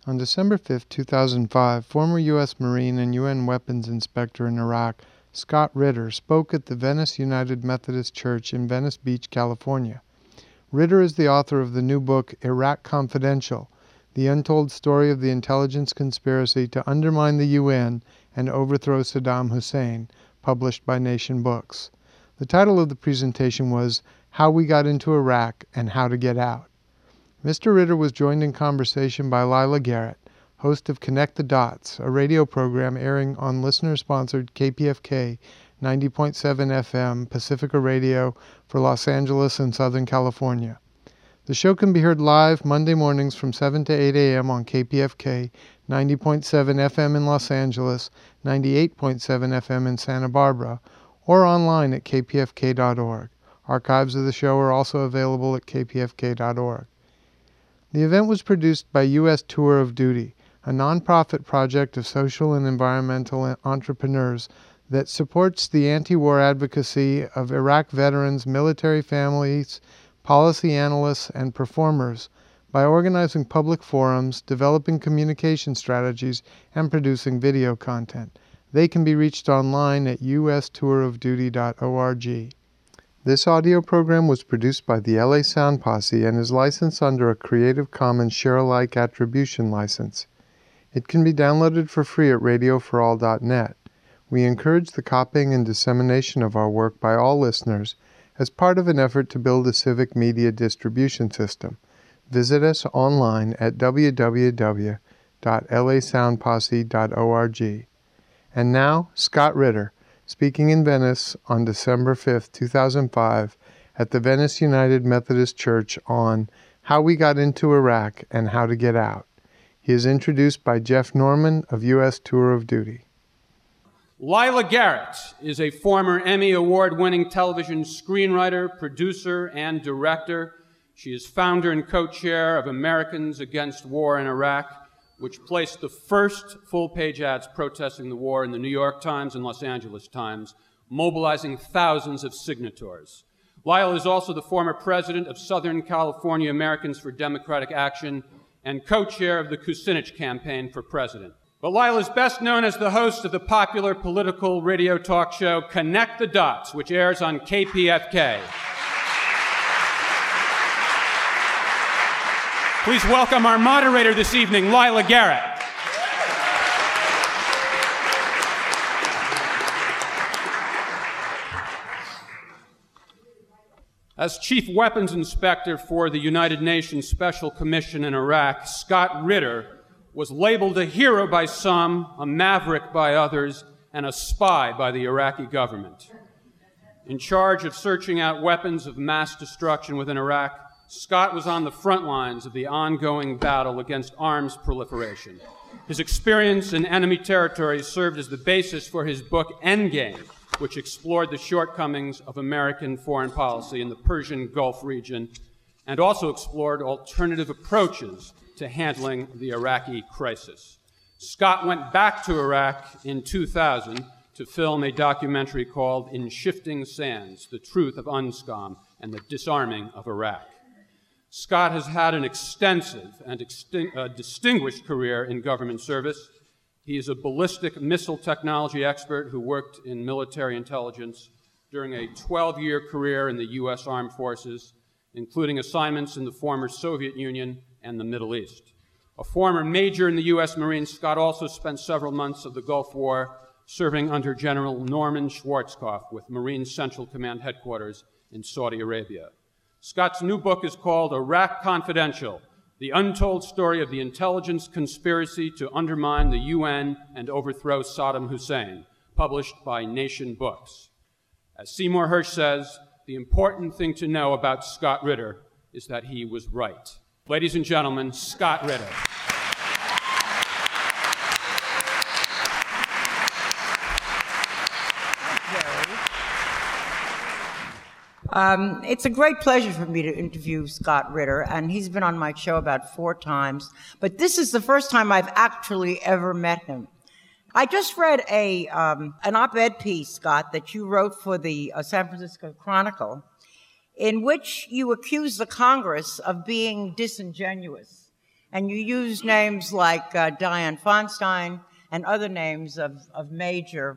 On December 5, 2005, former U.S. Marine and UN weapons inspector in Iraq, Scott Ritter, spoke at the Venice United Methodist Church in Venice Beach, California. Ritter is the author of the new book, Iraq Confidential, The Untold Story of the Intelligence Conspiracy to Undermine the UN and Overthrow Saddam Hussein, published by Nation Books. The title of the presentation was How We Got into Iraq and How to Get Out. Mr. Ritter was joined in conversation by Lila Garrett, host of Connect the Dots, a radio program airing on listener-sponsored KPFK 90.7 FM Pacifica Radio for Los Angeles and Southern California. The show can be heard live Monday mornings from 7 to 8 a.m. on KPFK 90.7 FM in Los Angeles, 98.7 FM in Santa Barbara, or online at kpfk.org. Archives of the show are also available at kpfk.org. The event was produced by U.S. Tour of Duty, a nonprofit project of social and environmental entrepreneurs that supports the anti-war advocacy of Iraq veterans, military families, policy analysts, and performers by organizing public forums, developing communication strategies, and producing video content. They can be reached online at ustourofduty.org. This audio program was produced by the LA Sound Posse and is licensed under a Creative Commons Share-alike Attribution license. It can be downloaded for free at radioforall.net. We encourage the copying and dissemination of our work by all listeners as part of an effort to build a civic media distribution system. Visit us online at www.lasoundposse.org. And now, Scott Ritter, speaking in Venice on December 5, 2005, at the Venice United Methodist Church on How We Got into Iraq and How to Get Out. He is introduced by Jeff Norman of U.S. Tour of Duty. Lila Garrett is a former Emmy Award-winning television screenwriter, producer, and director. She is founder and co-chair of Americans Against War in Iraq, which placed the first full-page ads protesting the war in the New York Times and Los Angeles Times, mobilizing thousands of signatories. Lila is also the former president of Southern California Americans for Democratic Action and co-chair of the Kucinich Campaign for President. But Lila is best known as the host of the popular political radio talk show Connect the Dots, which airs on KPFK. Please welcome our moderator this evening, Lila Garrett. As Chief Weapons Inspector for the United Nations Special Commission in Iraq, Scott Ritter was labeled a hero by some, a maverick by others, and a spy by the Iraqi government. In charge of searching out weapons of mass destruction within Iraq, Scott was on the front lines of the ongoing battle against arms proliferation. His experience in enemy territory served as the basis for his book Endgame, which explored the shortcomings of American foreign policy in the Persian Gulf region and also explored alternative approaches to handling the Iraqi crisis. Scott went back to Iraq in 2000 to film a documentary called In Shifting Sands, The Truth of UNSCOM and the Disarming of Iraq. Scott has had an extensive and distinguished career in government service. He is a ballistic missile technology expert who worked in military intelligence during a 12-year career in the U.S. Armed Forces, including assignments in the former Soviet Union and the Middle East. A former major in the U.S. Marines, Scott also spent several months of the Gulf War serving under General Norman Schwarzkopf with Marine Central Command Headquarters in Saudi Arabia. Scott's new book is called Iraq Confidential, The Untold Story of the Intelligence Conspiracy to Undermine the UN and Overthrow Saddam Hussein, published by Nation Books. As Seymour Hersh says, the important thing to know about Scott Ritter is that he was right. Ladies and gentlemen, Scott Ritter. It's a great pleasure for me to interview Scott Ritter, and he's been on my show about 4 times, but this is the first time I've actually ever met him. I just read an op-ed piece, Scott, that you wrote for the San Francisco Chronicle, in which you accused the Congress of being disingenuous And you use names like Dianne Feinstein and other names of major,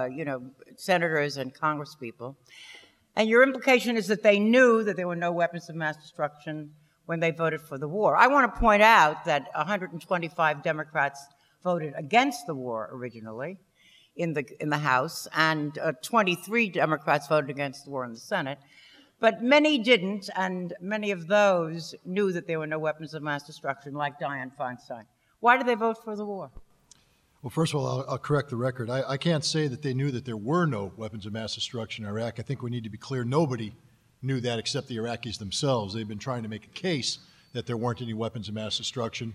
senators and congresspeople. And your implication is that they knew that there were no weapons of mass destruction when they voted for the war. I want to point out that 125 Democrats voted against the war originally in the House, and 23 Democrats voted against the war in the Senate. But many didn't, and many of those knew that there were no weapons of mass destruction, like Dianne Feinstein. Why did they vote for the war? Well, first of all, I'll correct the record. I can't say that they knew that there were no weapons of mass destruction in Iraq. I think we need to be clear. Nobody knew that except the Iraqis themselves. They've been trying to make a case that there weren't any weapons of mass destruction.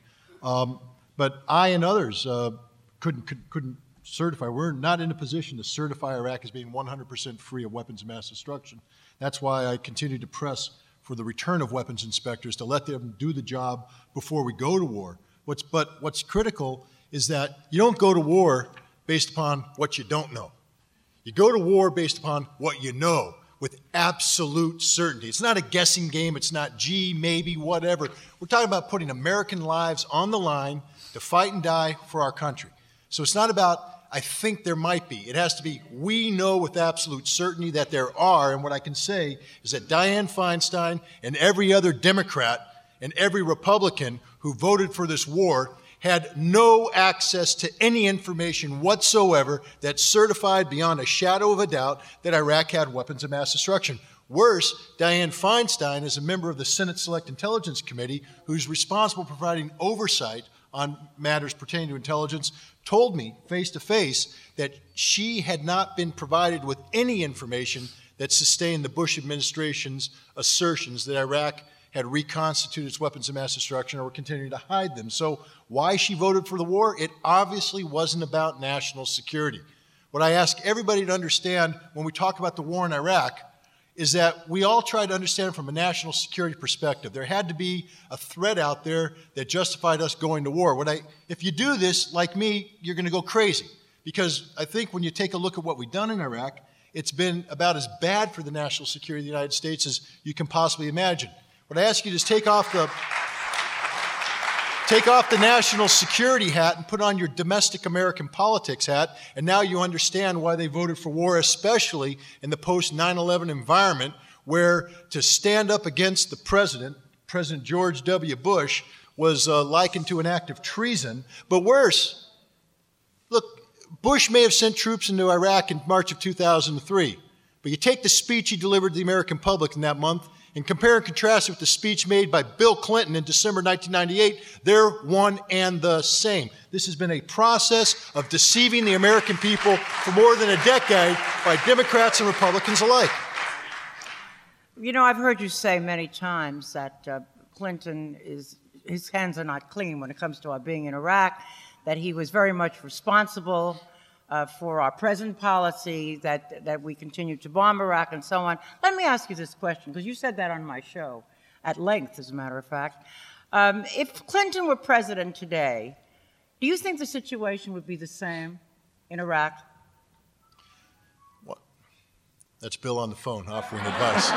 But I and others couldn't certify. We're not in a position to certify Iraq as being 100% free of weapons of mass destruction. That's why I continue to press for the return of weapons inspectors, to let them do the job before we go to war. But what's critical is that you don't go to war based upon what you don't know. You go to war based upon what you know with absolute certainty. It's not a guessing game. It's not, gee, maybe, whatever. We're talking about putting American lives on the line to fight and die for our country. So it's not about, I think there might be. It has to be, we know with absolute certainty that there are. And what I can say is that Dianne Feinstein and every other Democrat and every Republican who voted for this war had no access to any information whatsoever that certified beyond a shadow of a doubt that Iraq had weapons of mass destruction. Worse, Dianne Feinstein is a member of the Senate Select Intelligence Committee who's responsible for providing oversight on matters pertaining to intelligence, told me face-to-face that she had not been provided with any information that sustained the Bush administration's assertions that Iraq had reconstituted its weapons of mass destruction or were continuing to hide them. So why she voted for the war? It obviously wasn't about national security. What I ask everybody to understand when we talk about the war in Iraq is that we all try to understand from a national security perspective. There had to be a threat out there that justified us going to war. If you do this, like me, you're going to go crazy. Because I think when you take a look at what we've done in Iraq, it's been about as bad for the national security of the United States as you can possibly imagine. What I ask you to is take off the national security hat and put on your domestic American politics hat, and now you understand why they voted for war, especially in the post-9/11 environment, where to stand up against the President George W. Bush, was likened to an act of treason. But worse, look, Bush may have sent troops into Iraq in March of 2003, but you take the speech he delivered to the American public in that month, and compare and contrast it with the speech made by Bill Clinton in December 1998, they're one and the same. This has been a process of deceiving the American people for more than a decade by Democrats and Republicans alike. You know, I've heard you say many times that Clinton his hands are not clean when it comes to our being in Iraq, that he was very much responsible for our present policy, that we continue to bomb Iraq and so on. Let me ask you this question, because you said that on my show, at length, as a matter of fact. If Clinton were president today, do you think the situation would be the same in Iraq? Well, that's Bill on the phone offering advice.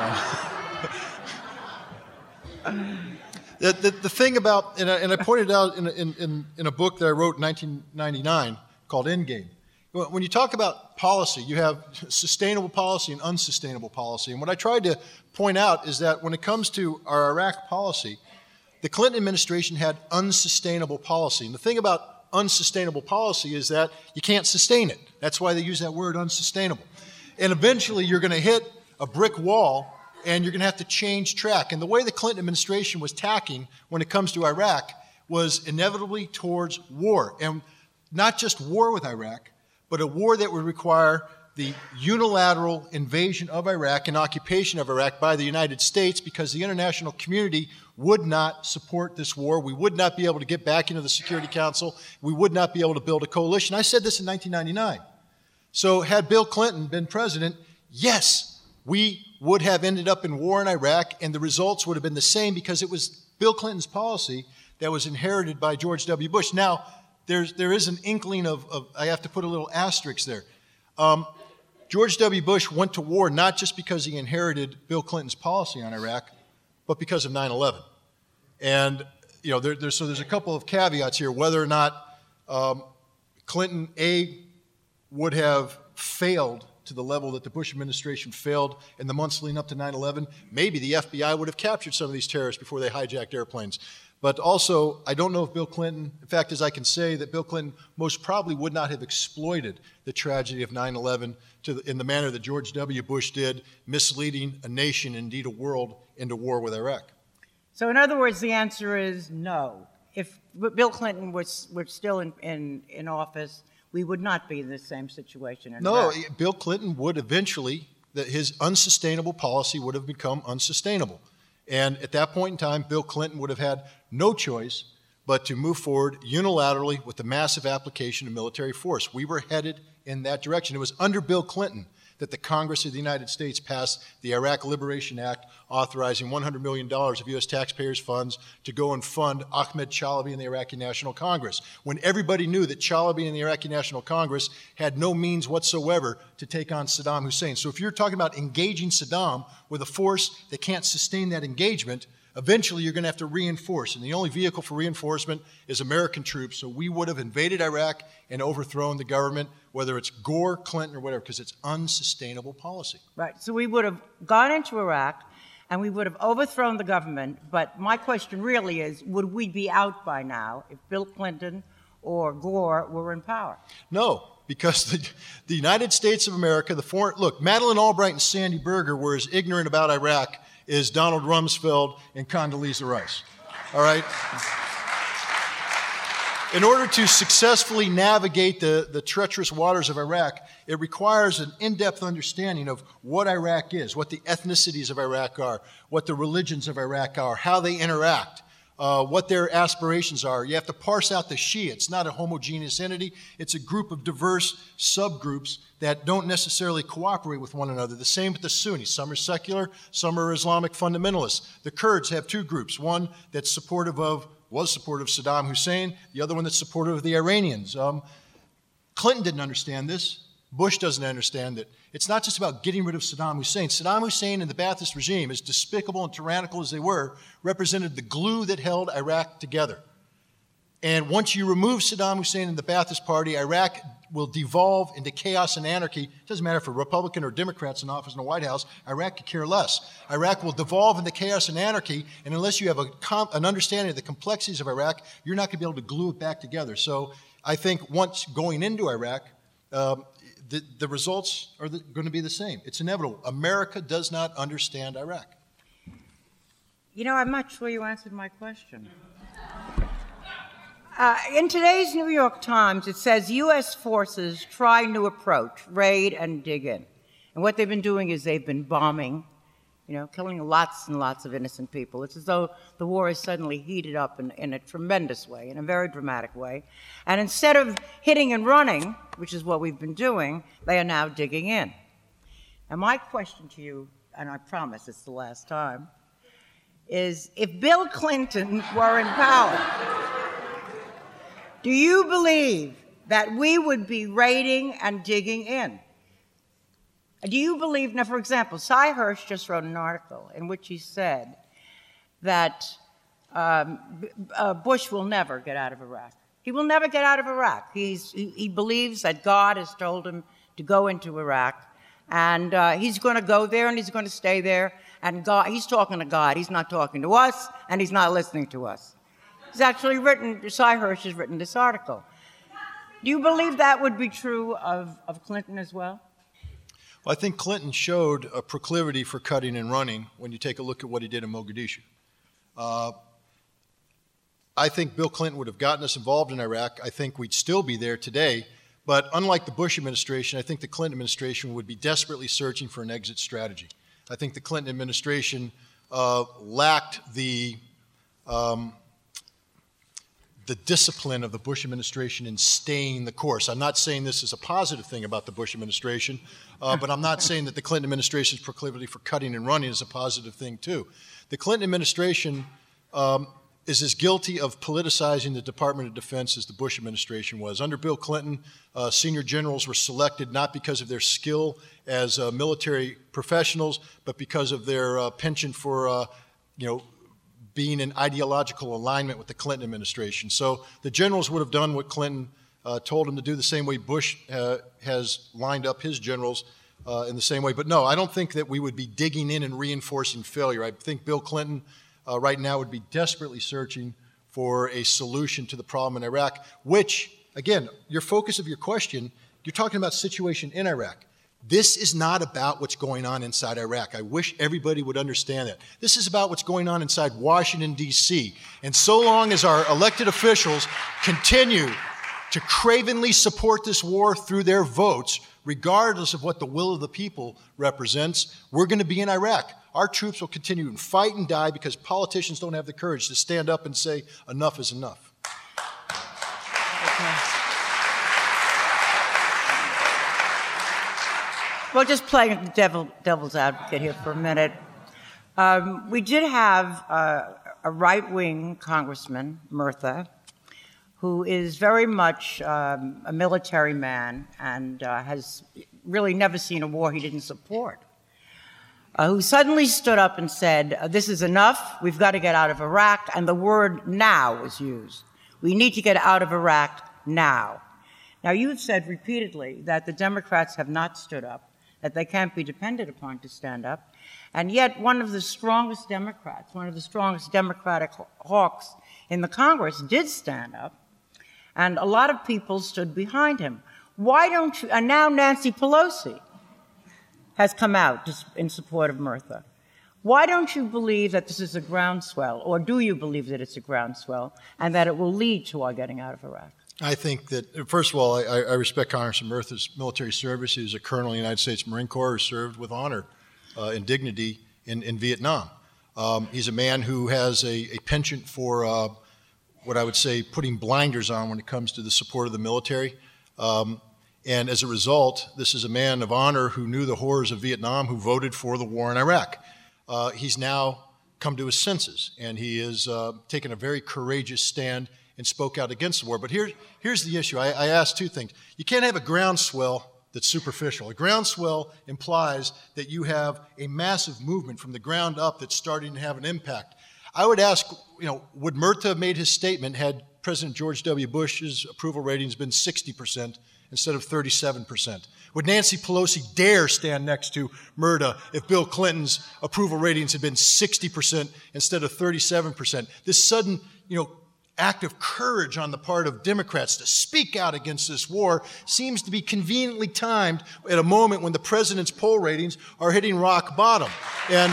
The thing about, and I pointed out in a book that I wrote in 1999, called Endgame. When you talk about policy, you have sustainable policy and unsustainable policy. And what I tried to point out is that when it comes to our Iraq policy, the Clinton administration had unsustainable policy. And the thing about unsustainable policy is that you can't sustain it. That's why they use that word, unsustainable. And eventually you're going to hit a brick wall and you're going to have to change track. And the way the Clinton administration was tacking when it comes to Iraq was inevitably towards war. And not just war with Iraq, but a war that would require the unilateral invasion of Iraq and occupation of Iraq by the United States, because the international community would not support this war. We would not be able to get back into the Security Council. We would not be able to build a coalition. I said this in 1999. So had Bill Clinton been president, yes, we would have ended up in war in Iraq, and the results would have been the same, because it was Bill Clinton's policy that was inherited by George W. Bush. Now, there is an inkling of I have to put a little asterisk there. George W. Bush went to war not just because he inherited Bill Clinton's policy on Iraq, but because of 9/11. And there's a couple of caveats here. Whether or not Clinton, would have failed to the level that the Bush administration failed in the months leading up to 9/11, maybe the FBI would have captured some of these terrorists before they hijacked airplanes. But also, I don't know if Bill Clinton, in fact, as I can say, that Bill Clinton most probably would not have exploited the tragedy of 9/11 in the manner that George W. Bush did, misleading a nation, indeed a world, into war with Iraq. So in other words, the answer is no. If Bill Clinton were still in office, we would not be in the same situation in No, Iraq. Bill Clinton would eventually, that his unsustainable policy would have become unsustainable. And at that point in time, Bill Clinton would have had no choice but to move forward unilaterally with the massive application of military force. We were headed in that direction. It was under Bill Clinton that the Congress of the United States passed the Iraq Liberation Act, authorizing $100 million of U.S. taxpayers' funds to go and fund Ahmed Chalabi and the Iraqi National Congress, when everybody knew that Chalabi and the Iraqi National Congress had no means whatsoever to take on Saddam Hussein. So if you're talking about engaging Saddam with a force that can't sustain that engagement, eventually you're going to have to reinforce, and the only vehicle for reinforcement is American troops. So we would have invaded Iraq and overthrown the government, whether it's Gore, Clinton, or whatever, because it's unsustainable policy. Right. So we would have gone into Iraq and we would have overthrown the government. But my question really is, would we be out by now if Bill Clinton or Gore were in power? No, because the United States of America, look, Madeleine Albright and Sandy Berger were as ignorant about Iraq as Donald Rumsfeld and Condoleezza Rice. All right? In order to successfully navigate the treacherous waters of Iraq, it requires an in-depth understanding of what Iraq is, what the ethnicities of Iraq are, what the religions of Iraq are, how they interact, what their aspirations are. You have to parse out the Shia. It's not a homogeneous entity. It's a group of diverse subgroups that don't necessarily cooperate with one another. The same with the Sunnis. Some are secular, some are Islamic fundamentalists. The Kurds have two groups, one that's was supportive of Saddam Hussein, the other one that's supportive of the Iranians. Clinton didn't understand this. Bush doesn't understand it. It's not just about getting rid of Saddam Hussein. Saddam Hussein and the Ba'athist regime, as despicable and tyrannical as they were, represented the glue that held Iraq together. And once you remove Saddam Hussein and the Ba'athist Party, Iraq will devolve into chaos and anarchy. It doesn't matter if a Republican or Democrats in office in the White House, Iraq could care less. Iraq will devolve into chaos and anarchy, and unless you have an understanding of the complexities of Iraq, you're not going to be able to glue it back together. So I think once going into Iraq, the results are going to be the same. It's inevitable. America does not understand Iraq. You know, I'm not sure you answered my question. In today's New York Times, it says U.S. forces try new approach, raid and dig in. And what they've been doing is they've been bombing, killing lots and lots of innocent people. It's as though the war has suddenly heated up in a tremendous way, in a very dramatic way. And instead of hitting and running, which is what we've been doing, they are now digging in. And my question to you, and I promise it's the last time, is if Bill Clinton were in power, do you believe that we would be raiding and digging in? Do you believe, now for example, Cy Hirsch just wrote an article in which he said that Bush will never get out of Iraq. He will never get out of Iraq. He believes that God has told him to go into Iraq, and he's going to go there and he's going to stay there, and he's talking to God. He's not talking to us, and he's not listening to us. He's actually Cy Hirsch has written this article. Do you believe that would be true of Clinton as well? Well, I think Clinton showed a proclivity for cutting and running when you take a look at what he did in Mogadishu. I think Bill Clinton would have gotten us involved in Iraq. I think we'd still be there today. But unlike the Bush administration, I think the Clinton administration would be desperately searching for an exit strategy. I think the Clinton administration lacked the discipline of the Bush administration in staying the course. I'm not saying this is a positive thing about the Bush administration, but I'm not saying that the Clinton administration's proclivity for cutting and running is a positive thing too. The Clinton administration is as guilty of politicizing the Department of Defense as the Bush administration was. Under Bill Clinton, senior generals were selected not because of their skill as military professionals, but because of their penchant for, being in ideological alignment with the Clinton administration. So the generals would have done what Clinton told them to do, the same way Bush has lined up his generals in the same way. But no, I don't think that we would be digging in and reinforcing failure. I think Bill Clinton right now would be desperately searching for a solution to the problem in Iraq, which, again, your focus of your question, you're talking about situation in Iraq. This is not about what's going on inside Iraq. I wish everybody would understand that. This is about what's going on inside Washington, D.C. And so long as our elected officials continue to cravenly support this war through their votes, regardless of what the will of the people represents, we're going to be in Iraq. Our troops will continue to fight and die because politicians don't have the courage to stand up and say, enough is enough. Okay. Well, just playing devil's advocate here for a minute. We did have a right-wing congressman, Murtha, who is very much a military man and has really never seen a war he didn't support, who suddenly stood up and said, this is enough, we've got to get out of Iraq, and the word now was used. We need to get out of Iraq now. Now, you've said repeatedly that the Democrats have not stood up, that they can't be depended upon to stand up, and yet one of the strongest Democrats, one of the strongest Democratic hawks in the Congress did stand up, and a lot of people stood behind him. Why don't you, and now Nancy Pelosi has come out in support of Murtha. Why don't you believe that this is a groundswell, or do you believe that it's a groundswell, and that it will lead to our getting out of Iraq? I think that, first of all, I respect Congressman Murtha's military service. He was a colonel in the United States Marine Corps who served with honor and dignity in Vietnam. He's a man who has a penchant for what I would say putting blinders on when it comes to the support of the military. And as a result, this is a man of honor who knew the horrors of Vietnam, who voted for the war in Iraq. He's now come to his senses, and he has taken a very courageous stand and spoke out against the war. But here's the issue. I asked two things. You can't have a groundswell that's superficial. A groundswell implies that you have a massive movement from the ground up that's starting to have an impact. I would ask, would Murtha have made his statement had President George W. Bush's approval ratings been 60% instead of 37%? Would Nancy Pelosi dare stand next to Murtha if Bill Clinton's approval ratings had been 60% instead of 37%? This sudden, act of courage on the part of Democrats to speak out against this war seems to be conveniently timed at a moment when the president's poll ratings are hitting rock bottom. And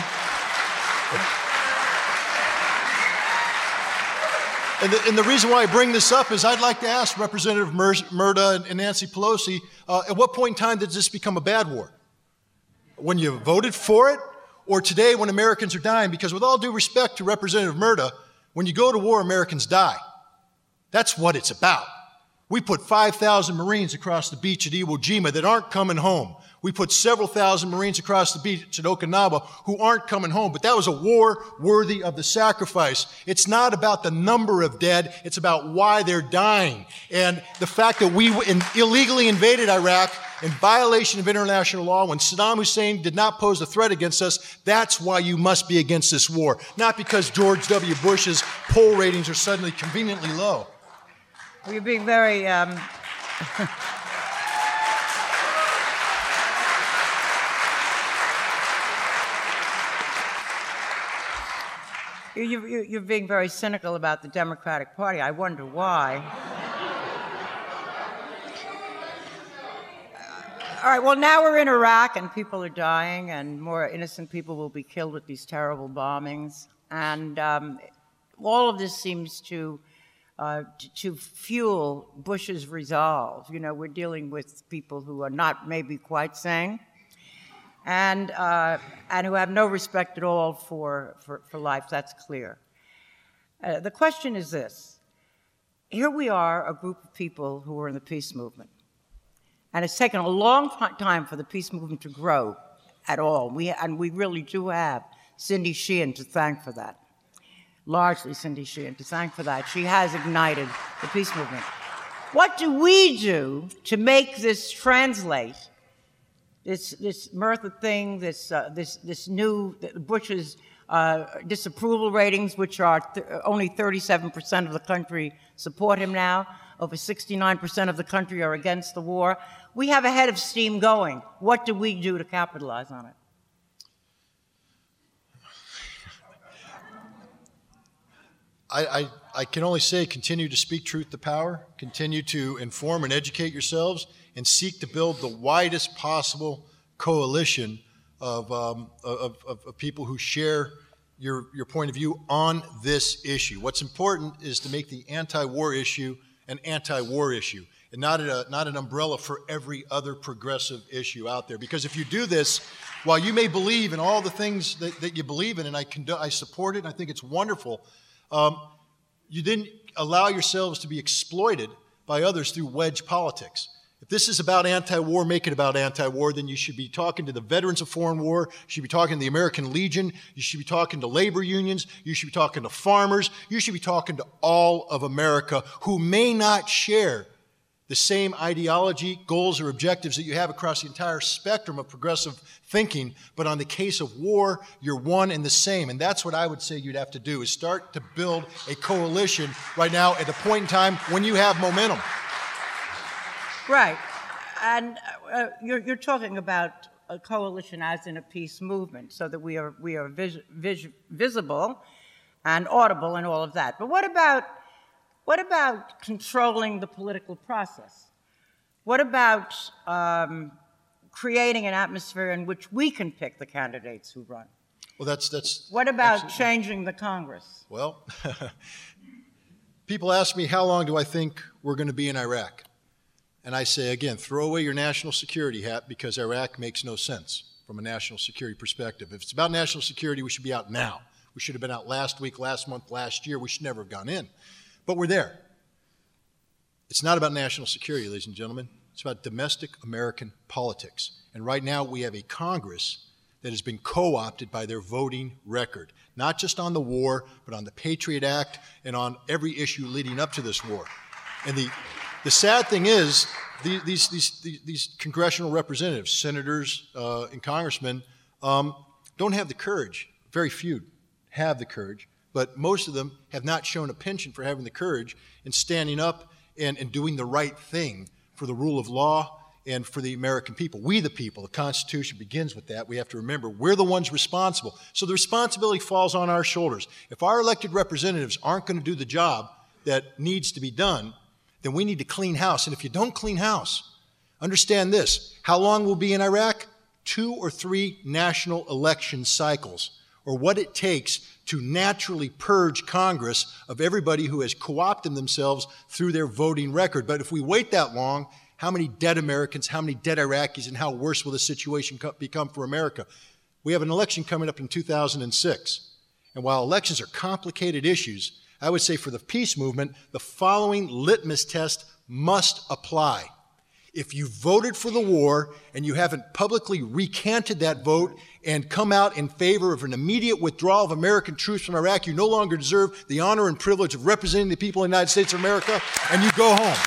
the reason why I bring this up is I'd like to ask Representative Murtha and Nancy Pelosi, at what point in time did this become a bad war? When you voted for it, or today when Americans are dying? Because with all due respect to Representative Murtha, when you go to war, Americans die. That's what it's about. We put 5,000 Marines across the beach at Iwo Jima that aren't coming home. We put several thousand Marines across the beach at Okinawa who aren't coming home. But that was a war worthy of the sacrifice. It's not about the number of dead. It's about why they're dying. And the fact that we illegally invaded Iraq in violation of international law when Saddam Hussein did not pose a threat against us, that's why you must be against this war. Not because George W. Bush's poll ratings are suddenly conveniently low. Well, you're being very... You're being very cynical about the Democratic Party. I wonder why. All right, well, now we're in Iraq, and people are dying, and more innocent people will be killed with these terrible bombings. And all of this seems to fuel Bush's resolve. We're dealing with people who are not maybe quite sane, and who have no respect at all for life. That's clear. The question is this. Here we are, a group of people who are in the peace movement. And it's taken a long time for the peace movement to grow at all. We really do have Cindy Sheehan to thank for that. Largely Cindy Sheehan to thank for that. She has ignited the peace movement. What do we do to make this translate? This Murtha thing, this new Bush's disapproval ratings, which are only 37% of the country support him now. Over 69% of the country are against the war. We have a head of steam going. What do we do to capitalize on it? I can only say continue to speak truth to power, continue to inform and educate yourselves, and seek to build the widest possible coalition of people who share your point of view on this issue. What's important is to make the anti-war issue an anti-war issue and not an umbrella for every other progressive issue out there. Because if you do this, while you may believe in all the things that you believe in, and I support it, and I think it's wonderful, you didn't allow yourselves to be exploited by others through wedge politics. If this is about anti-war, make it about anti-war, then you should be talking to the veterans of foreign war, you should be talking to the American Legion, you should be talking to labor unions, you should be talking to farmers, you should be talking to all of America who may not share the same ideology, goals, or objectives that you have across the entire spectrum of progressive thinking, but on the case of war, you're one and the same. And that's what I would say you'd have to do, is start to build a coalition right now at the point in time when you have momentum. Right. And you're talking about a coalition as in a peace movement, so that we are visible and audible and all of that. But what about controlling the political process? What about creating an atmosphere in which we can pick the candidates who run? Well, that's What about absolutely changing the Congress? Well, people ask me, how long do I think we're going to be in Iraq? And I say, again, throw away your national security hat, because Iraq makes no sense from a national security perspective. If it's about national security, we should be out now. We should have been out last week, last month, last year. We should never have gone in. But we're there. It's not about national security, ladies and gentlemen. It's about domestic American politics. And right now we have a Congress that has been co-opted by their voting record, not just on the war, but on the Patriot Act and on every issue leading up to this war. And the sad thing is, these congressional representatives, senators and congressmen, don't have the courage. Very few have the courage, but most of them have not shown a penchant for having the courage in standing up and doing the right thing for the rule of law and for the American people. We the people, the Constitution begins with that. We have to remember we're the ones responsible. So the responsibility falls on our shoulders. If our elected representatives aren't going to do the job that needs to be done, then we need to clean house. And if you don't clean house, understand this: how long we'll be in Iraq? 2 or 3 national election cycles, or what it takes to naturally purge Congress of everybody who has co-opted themselves through their voting record. But if we wait that long, how many dead Americans, how many dead Iraqis, and how worse will the situation become for America? We have an election coming up in 2006. And while elections are complicated issues, I would say for the peace movement, the following litmus test must apply. If you voted for the war and you haven't publicly recanted that vote and come out in favor of an immediate withdrawal of American troops from Iraq, you no longer deserve the honor and privilege of representing the people of the United States of America, and you go home.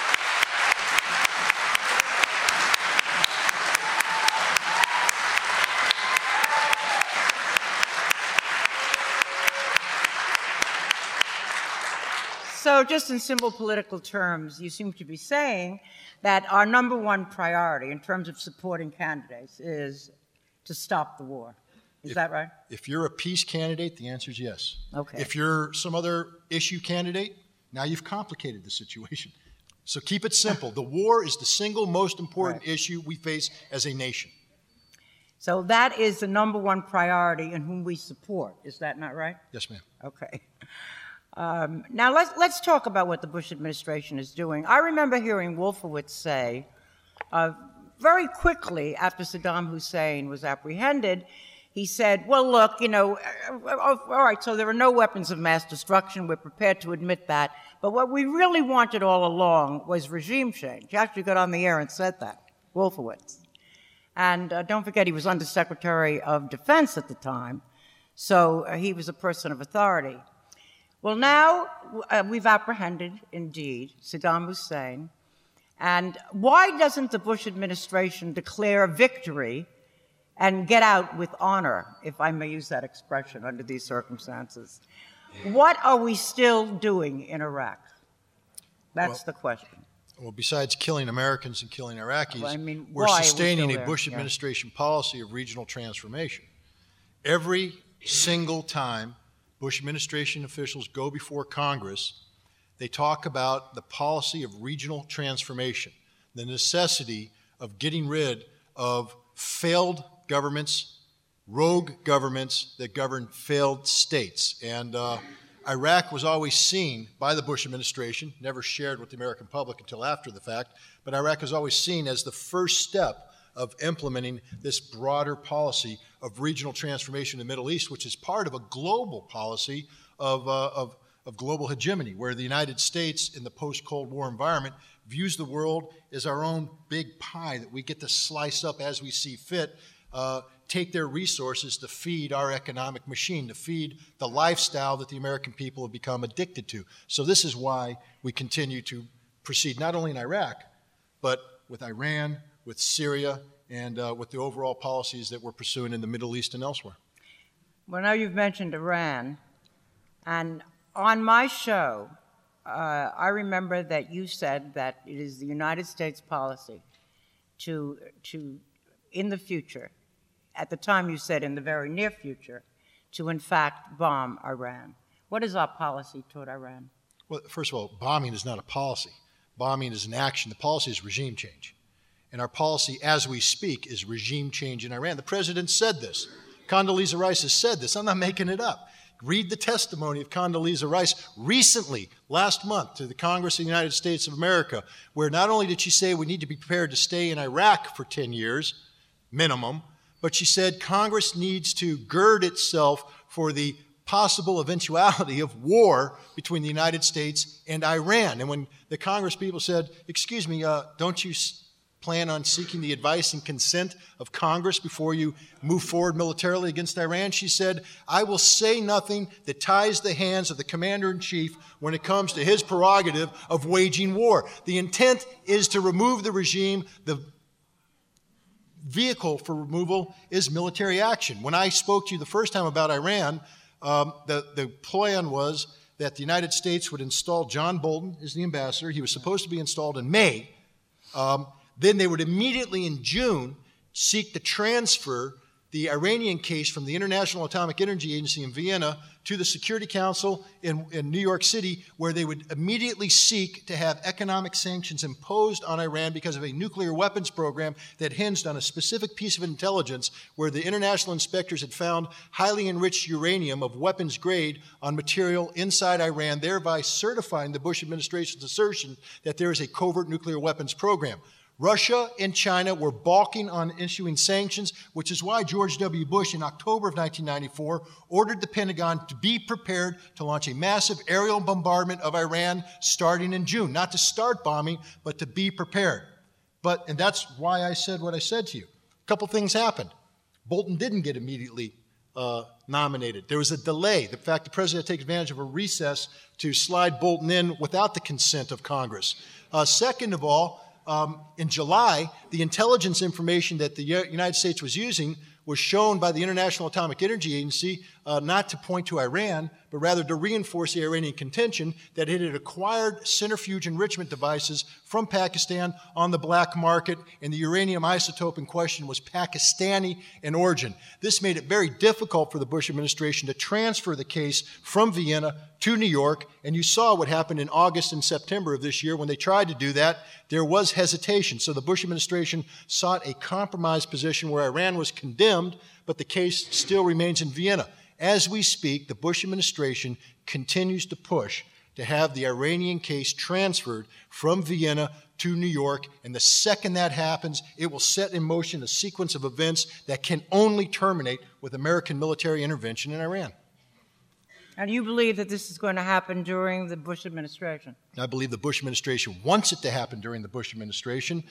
So just in simple political terms, you seem to be saying that our number one priority in terms of supporting candidates is to stop the war. Is that right? If you're a peace candidate, the answer is yes. Okay. If you're some other issue candidate, now you've complicated the situation. So keep it simple. The war is the single most important issue we face as a nation. So that is the number one priority in whom we support. Is that not right? Yes, ma'am. Okay. Now let's talk about what the Bush administration is doing. I remember hearing Wolfowitz say very quickly after Saddam Hussein was apprehended, he said, well, look, all right, so there are no weapons of mass destruction. We're prepared to admit that. But what we really wanted all along was regime change. He actually got on the air and said that, Wolfowitz. And don't forget, he was Undersecretary of Defense at the time, so he was a person of authority. Well, now we've apprehended, indeed, Saddam Hussein. And why doesn't the Bush administration declare victory and get out with honor, if I may use that expression under these circumstances. What are we still doing in Iraq? That's the question. Well, besides killing Americans and killing Iraqis, we're why are we sustaining still a there? Bush administration policy of regional transformation. Every single time Bush administration officials go before Congress, they talk about the policy of regional transformation, the necessity of getting rid of failed governments, rogue governments that govern failed states. And Iraq was always seen by the Bush administration, never shared with the American public until after the fact, but Iraq was always seen as the first step of implementing this broader policy of regional transformation in the Middle East, which is part of a global policy of global hegemony, where the United States in the post-Cold War environment views the world as our own big pie that we get to slice up as we see fit, take their resources to feed our economic machine, to feed the lifestyle that the American people have become addicted to. So this is why we continue to proceed not only in Iraq, but with Iran, with Syria, and with the overall policies that we're pursuing in the Middle East and elsewhere. Well, now you've mentioned Iran, and on my show, I remember that you said that it is the United States policy to in the future, at the time you said in the very near future, to in fact bomb Iran. What is our policy toward Iran? Well, first of all, bombing is not a policy. Bombing is an action. The policy is regime change. And our policy, as we speak, is regime change in Iran. The president said this. Condoleezza Rice has said this. I'm not making it up. Read the testimony of Condoleezza Rice recently, last month, to the Congress of the United States of America, where not only did she say we need to be prepared to stay in Iraq for 10 years, minimum, but she said Congress needs to gird itself for the possible eventuality of war between the United States and Iran. And when the Congress people said, excuse me, don't you plan on seeking the advice and consent of Congress before you move forward militarily against Iran? She said, I will say nothing that ties the hands of the commander-in-chief when it comes to his prerogative of waging war. The intent is to remove the regime. The vehicle for removal is military action. When I spoke to you the first time about Iran, the plan was that the United States would install John Bolton as the ambassador. He was supposed to be installed in May. Then they would immediately in June seek to transfer the Iranian case from the International Atomic Energy Agency in Vienna to the Security Council in New York City, where they would immediately seek to have economic sanctions imposed on Iran because of a nuclear weapons program that hinged on a specific piece of intelligence where the international inspectors had found highly enriched uranium of weapons grade on material inside Iran, thereby certifying the Bush administration's assertion that there is a covert nuclear weapons program. Russia and China were balking on issuing sanctions, which is why George W. Bush in October of 1994 ordered the Pentagon to be prepared to launch a massive aerial bombardment of Iran starting in June. Not to start bombing, but to be prepared. And that's why I said what I said to you. A couple things happened. Bolton didn't get immediately nominated. There was a delay. The fact the president took advantage of a recess to slide Bolton in without the consent of Congress. Second of all, in July, the intelligence information that the United States was using was shown by the International Atomic Energy Agency not to point to Iran, but rather to reinforce the Iranian contention that it had acquired centrifuge enrichment devices from Pakistan on the black market, and the uranium isotope in question was Pakistani in origin. This made it very difficult for the Bush administration to transfer the case from Vienna to New York, and you saw what happened in August and September of this year. When they tried to do that, there was hesitation. So the Bush administration sought a compromise position where Iran was condemned, but the case still remains in Vienna. As we speak, the Bush administration continues to push to have the Iranian case transferred from Vienna to New York, and the second that happens, it will set in motion a sequence of events that can only terminate with American military intervention in Iran. And you believe that this is going to happen during the Bush administration? I believe the Bush administration wants it to happen during the Bush administration.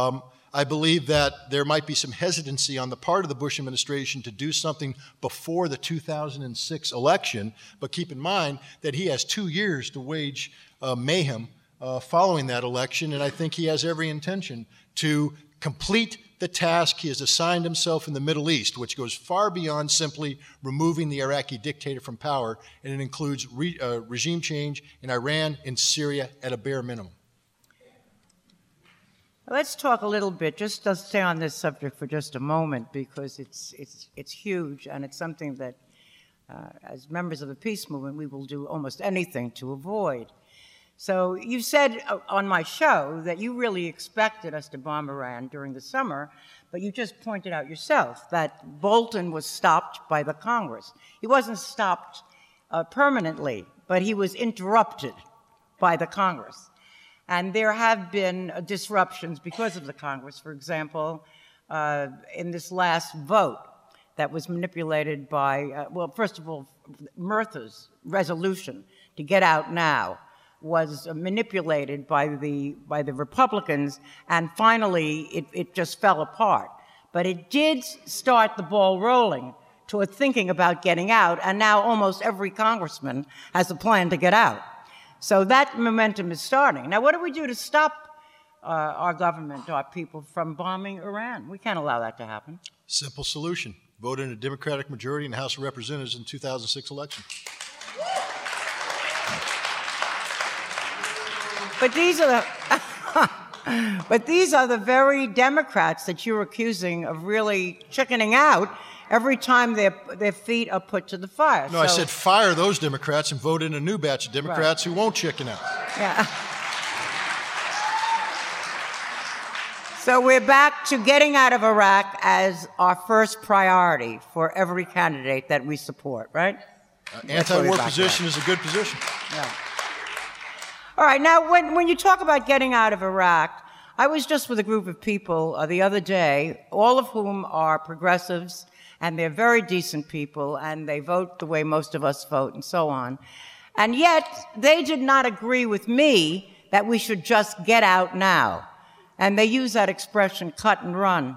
I believe that there might be some hesitancy on the part of the Bush administration to do something before the 2006 election, but keep in mind that he has 2 years to wage mayhem following that election, and I think he has every intention to complete the task he has assigned himself in the Middle East, which goes far beyond simply removing the Iraqi dictator from power, and it includes regime change in Iran and Syria at a bare minimum. Let's talk a little bit, just to stay on this subject for just a moment, because it's huge, and it's something that, as members of the peace movement, we will do almost anything to avoid. So you said on my show that you really expected us to bomb Iran during the summer, but you just pointed out yourself that Bolton was stopped by the Congress. He wasn't stopped permanently, but he was interrupted by the Congress. And there have been disruptions because of the Congress. For example, in this last vote that was manipulated by, well, first of all, Murtha's resolution to get out now was manipulated by the Republicans, and finally it just fell apart. But it did start the ball rolling toward thinking about getting out, and now almost every congressman has a plan to get out. So that momentum is starting. Now, what do we do to stop our government, our people, from bombing Iran? We can't allow that to happen. Simple solution. Vote in a Democratic majority in the House of Representatives in the 2006 election. But these are the very Democrats that you're accusing of really chickening out every time their feet are put to the fire. No, I said fire those Democrats and vote in a new batch of Democrats who won't chicken out. Yeah. So we're back to getting out of Iraq as our first priority for every candidate that we support, right? Anti-war position is a good position. Yeah. All right, now when you talk about getting out of Iraq, I was just with a group of people the other day, all of whom are progressives, and they're very decent people, and they vote the way most of us vote, and so on. And yet, they did not agree with me that we should just get out now. And they use that expression, cut and run,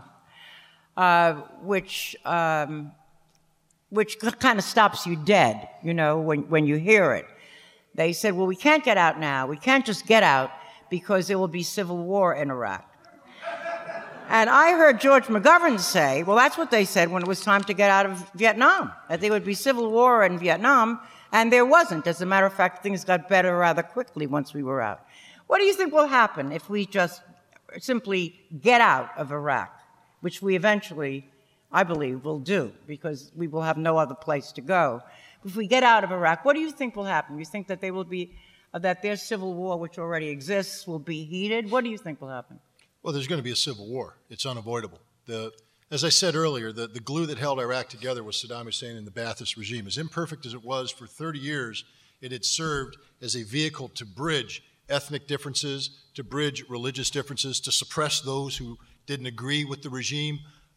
which kind of stops you dead, you know, when you hear it. They said, well, we can't get out now. We can't just get out because there will be civil war in Iraq. And I heard George McGovern say, well, that's what they said when it was time to get out of Vietnam, that there would be civil war in Vietnam, and there wasn't. As a matter of fact, things got better rather quickly once we were out. What do you think will happen if we just simply get out of Iraq, which we eventually, I believe, will do, because we will have no other place to go? If we get out of Iraq, what do you think will happen? You think that they will be, that their civil war, which already exists, will be heated? What do you think will happen? Well, there's going to be a civil war. It's unavoidable. As I said earlier, the glue that held Iraq together was Saddam Hussein and the Ba'athist regime. As imperfect as it was for 30 years, it had served as a vehicle to bridge ethnic differences, to bridge religious differences, to suppress those who didn't agree with the regime.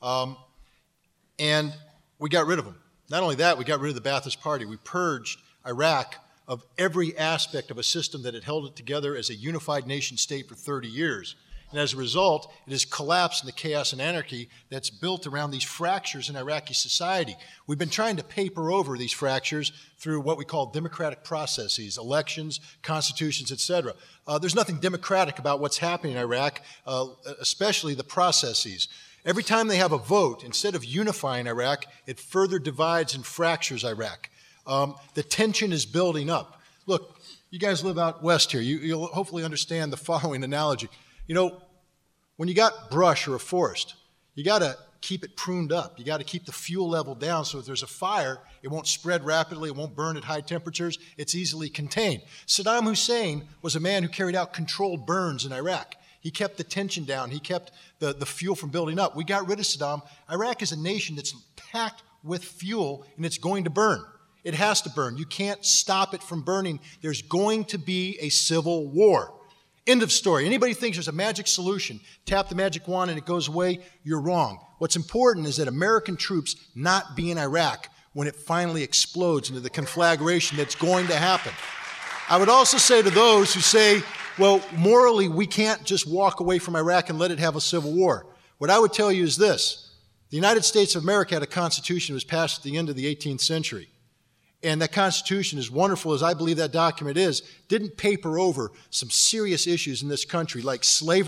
And we got rid of them. Not only that, we got rid of the Ba'athist Party. We purged Iraq of every aspect of a system that had held it together as a unified nation state for 30 years. And as a result, it has collapsed into chaos and anarchy that's built around these fractures in Iraqi society. We've been trying to paper over these fractures through what we call democratic processes, elections, constitutions, etc. There's nothing democratic about what's happening in Iraq, especially the processes. Every time they have a vote, instead of unifying Iraq, it further divides and fractures Iraq. The tension is building up. Look, you guys live out west here. You'll hopefully understand the following analogy. You know, when you got brush or a forest, you got to keep it pruned up. You got to keep the fuel level down so if there's a fire, it won't spread rapidly, it won't burn at high temperatures, it's easily contained. Saddam Hussein was a man who carried out controlled burns in Iraq. He kept the tension down. He kept the fuel from building up. We got rid of Saddam. Iraq is a nation that's packed with fuel, and it's going to burn. It has to burn. You can't stop it from burning. There's going to be a civil war. End of story. Anybody thinks there's a magic solution, tap the magic wand and it goes away, you're wrong. What's important is that American troops not be in Iraq when it finally explodes into the conflagration that's going to happen. I would also say to those who say, well, morally, we can't just walk away from Iraq and let it have a civil war. What I would tell you is this. The United States of America had a constitution that was passed at the end of the 18th century. And that Constitution, as wonderful as I believe that document is, didn't paper over some serious issues in this country like slavery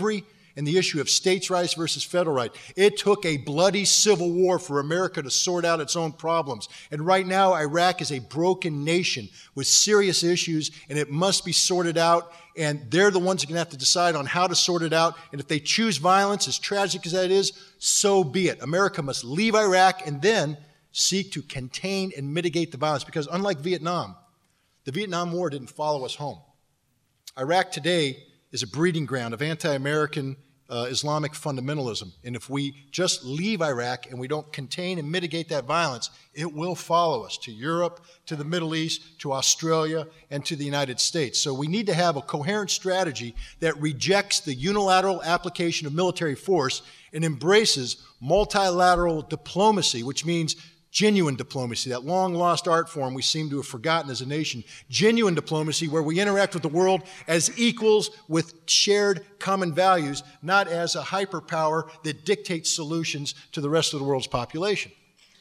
and the issue of states' rights versus federal rights. It took a bloody civil war for America to sort out its own problems. And right now, Iraq is a broken nation with serious issues, and it must be sorted out. And they're the ones who are going to have to decide on how to sort it out. And if they choose violence, as tragic as that is, so be it. America must leave Iraq and then seek to contain and mitigate the violence. Because unlike Vietnam, the Vietnam War didn't follow us home. Iraq today is a breeding ground of anti-American Islamic fundamentalism. And if we just leave Iraq and we don't contain and mitigate that violence, it will follow us to Europe, to the Middle East, to Australia, and to the United States. So we need to have a coherent strategy that rejects the unilateral application of military force and embraces multilateral diplomacy, which means genuine diplomacy, that long-lost art form we seem to have forgotten as a nation. Genuine diplomacy where we interact with the world as equals with shared common values, not as a hyperpower that dictates solutions to the rest of the world's population.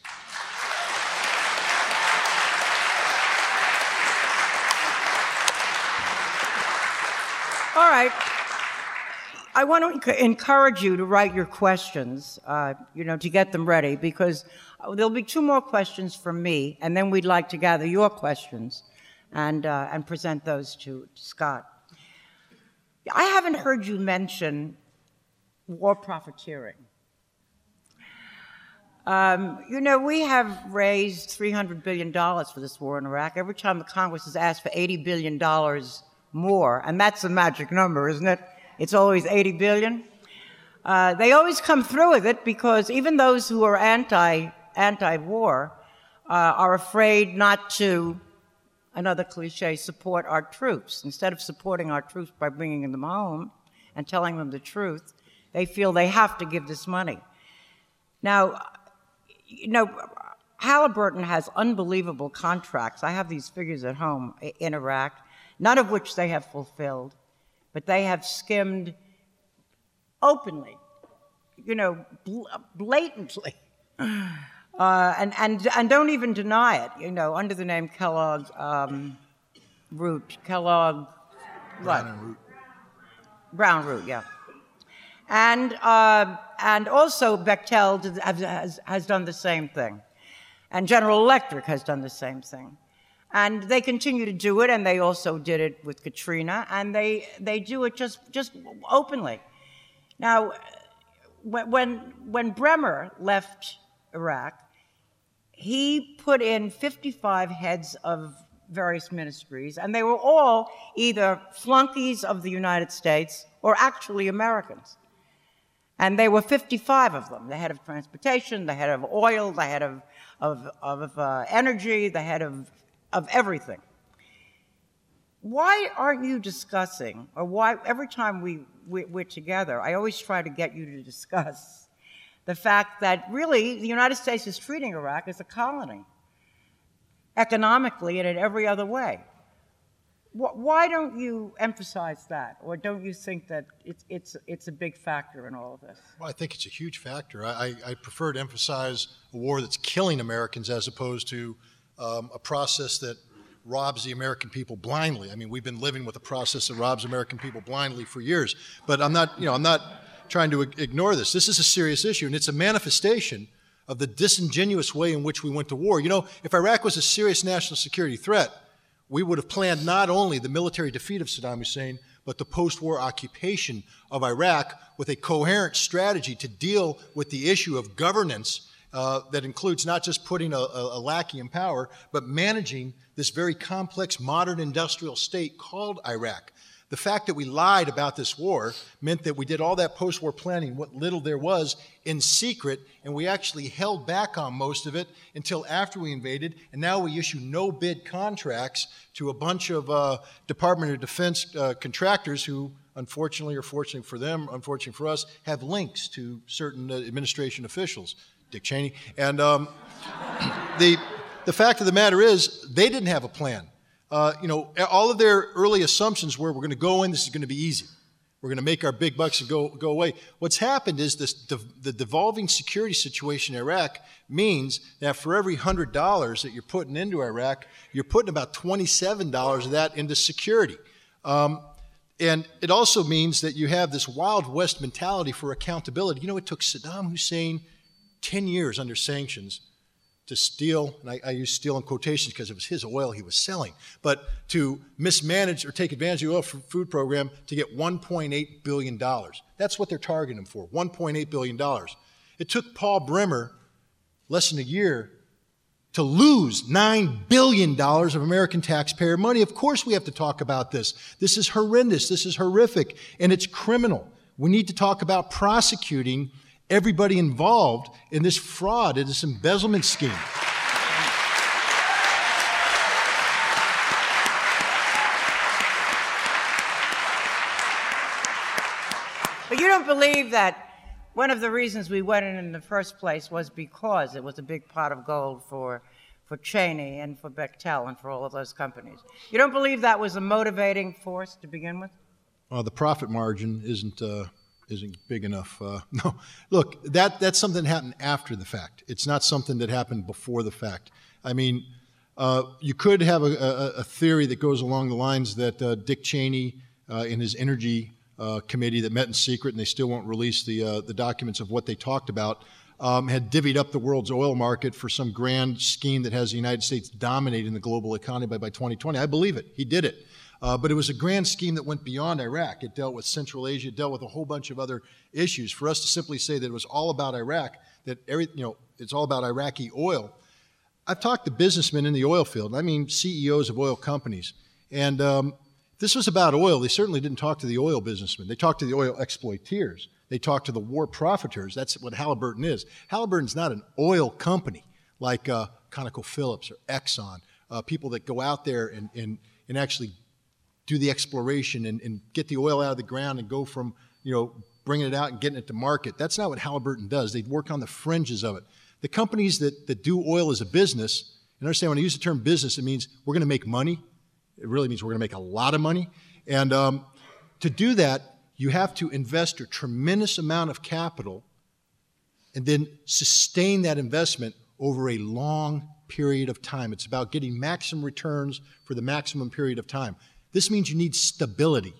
All right. I want to encourage you to write your questions, to get them ready, because there'll be 2 more questions from me, and then we'd like to gather your questions and present those to Scott. I haven't heard you mention war profiteering. We have raised $300 billion for this war in Iraq. Every time the Congress has asked for $80 billion more, and that's a magic number, isn't it? It's always 80 billion. They always come through with it because even those who are anti-war are afraid not to, another cliche, support our troops. Instead of supporting our troops by bringing them home and telling them the truth, they feel they have to give this money. Now, Halliburton has unbelievable contracts. I have these figures at home in Iraq, none of which they have fulfilled. But they have skimmed openly, blatantly, and don't even deny it, under the name Kellogg Root, Kellogg, what? Brown Root, yeah. And also Bechtel has done the same thing, and General Electric has done the same thing. And they continue to do it, and they also did it with Katrina, and they do it just openly. Now, when Bremer left Iraq, he put in 55 heads of various ministries, and they were all either flunkies of the United States or actually Americans. And there were 55 of them, the head of transportation, the head of oil, the head of energy, the head of everything. Why aren't you discussing, or why every time we're together, I always try to get you to discuss the fact that really the United States is treating Iraq as a colony, economically and in every other way. Why don't you emphasize that, or don't you think that it's a big factor in all of this? Well, I think it's a huge factor. I prefer to emphasize a war that's killing Americans as opposed to a process that robs the American people blindly. I mean, we've been living with a process that robs American people blindly for years. But I'm not trying to ignore this. This is a serious issue, and it's a manifestation of the disingenuous way in which we went to war. If Iraq was a serious national security threat, we would have planned not only the military defeat of Saddam Hussein, but the post-war occupation of Iraq with a coherent strategy to deal with the issue of governance that includes not just putting a lackey in power, but managing this very complex modern industrial state called Iraq. The fact that we lied about this war meant that we did all that post-war planning, what little there was, in secret, and we actually held back on most of it until after we invaded, and now we issue no-bid contracts to a bunch of Department of Defense contractors who, unfortunately or fortunately for them, unfortunately for us, have links to certain administration officials. Dick Cheney. And the fact of the matter is, they didn't have a plan. All of their early assumptions were, we're going to go in, this is going to be easy. We're going to make our big bucks and go away. What's happened is the devolving security situation in Iraq means that for every $100 that you're putting into Iraq, you're putting about $27 of that into security. And it also means that you have this Wild West mentality for accountability. You know, it took Saddam Hussein 10 years under sanctions to steal, and I use steal in quotations because it was his oil he was selling, but to mismanage or take advantage of the oil food program to get $1.8 billion. That's what they're targeting him for, $1.8 billion. It took Paul Bremer less than a year to lose $9 billion of American taxpayer money. Of course we have to talk about this. This is horrendous, this is horrific, and it's criminal. We need to talk about prosecuting everybody involved in this fraud, in this embezzlement scheme. But you don't believe that one of the reasons we went in the first place was because it was a big pot of gold for Cheney and for Bechtel and for all of those companies. You don't believe that was a motivating force to begin with? The profit margin isn't big enough. No, look, that's something that happened after the fact. It's not something that happened before the fact. I mean, you could have a theory that goes along the lines that Dick Cheney in his energy committee that met in secret, and they still won't release the documents of what they talked about, had divvied up the world's oil market for some grand scheme that has the United States dominating the global economy by 2020. I believe it. He did it. But it was a grand scheme that went beyond Iraq. It dealt with Central Asia. It dealt with a whole bunch of other issues. For us to simply say that it was all about Iraq, that it's all about Iraqi oil. I've talked to businessmen in the oil field. I mean CEOs of oil companies. And this was about oil. They certainly didn't talk to the oil businessmen. They talked to the oil exploiters. They talked to the war profiteers. That's what Halliburton is. Halliburton's not an oil company like ConocoPhillips or Exxon, people that go out there and actually do the exploration and get the oil out of the ground and go from, bringing it out and getting it to market. That's not what Halliburton does. They work on the fringes of it. The companies that do oil as a business, and understand when I use the term business, it means we're going to make money. It really means we're going to make a lot of money. And to do that, you have to invest a tremendous amount of capital and then sustain that investment over a long period of time. It's about getting maximum returns for the maximum period of time. This means you need stability.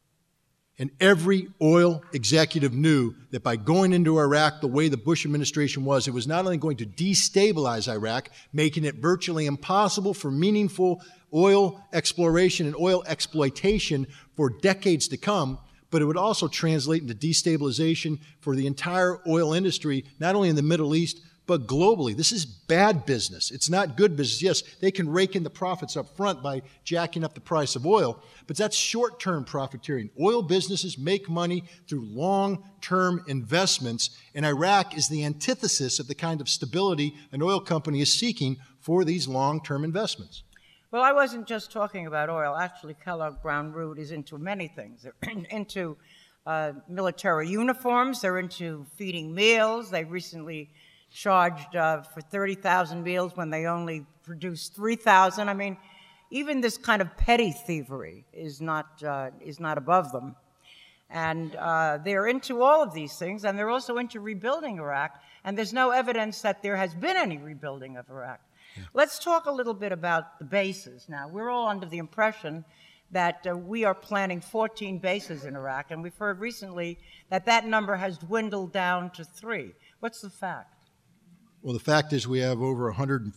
And every oil executive knew that by going into Iraq the way the Bush administration was, it was not only going to destabilize Iraq, making it virtually impossible for meaningful oil exploration and oil exploitation for decades to come, but it would also translate into destabilization for the entire oil industry, not only in the Middle East, but globally. This is bad business. It's not good business. Yes, they can rake in the profits up front by jacking up the price of oil, but that's short-term profiteering. Oil businesses make money through long-term investments, and Iraq is the antithesis of the kind of stability an oil company is seeking for these long-term investments. Well, I wasn't just talking about oil. Actually, Kellogg Brown Root is into many things. They're into military uniforms. They're into feeding meals. They recently charged for 30,000 meals when they only produced 3,000. I mean, even this kind of petty thievery is not above them. And they're into all of these things, and they're also into rebuilding Iraq, and there's no evidence that there has been any rebuilding of Iraq. Yeah. Let's talk a little bit about the bases now. We're all under the impression that we are planning 14 bases in Iraq, and we've heard recently that that number has dwindled down to 3. What's the fact? Well, the fact is we have over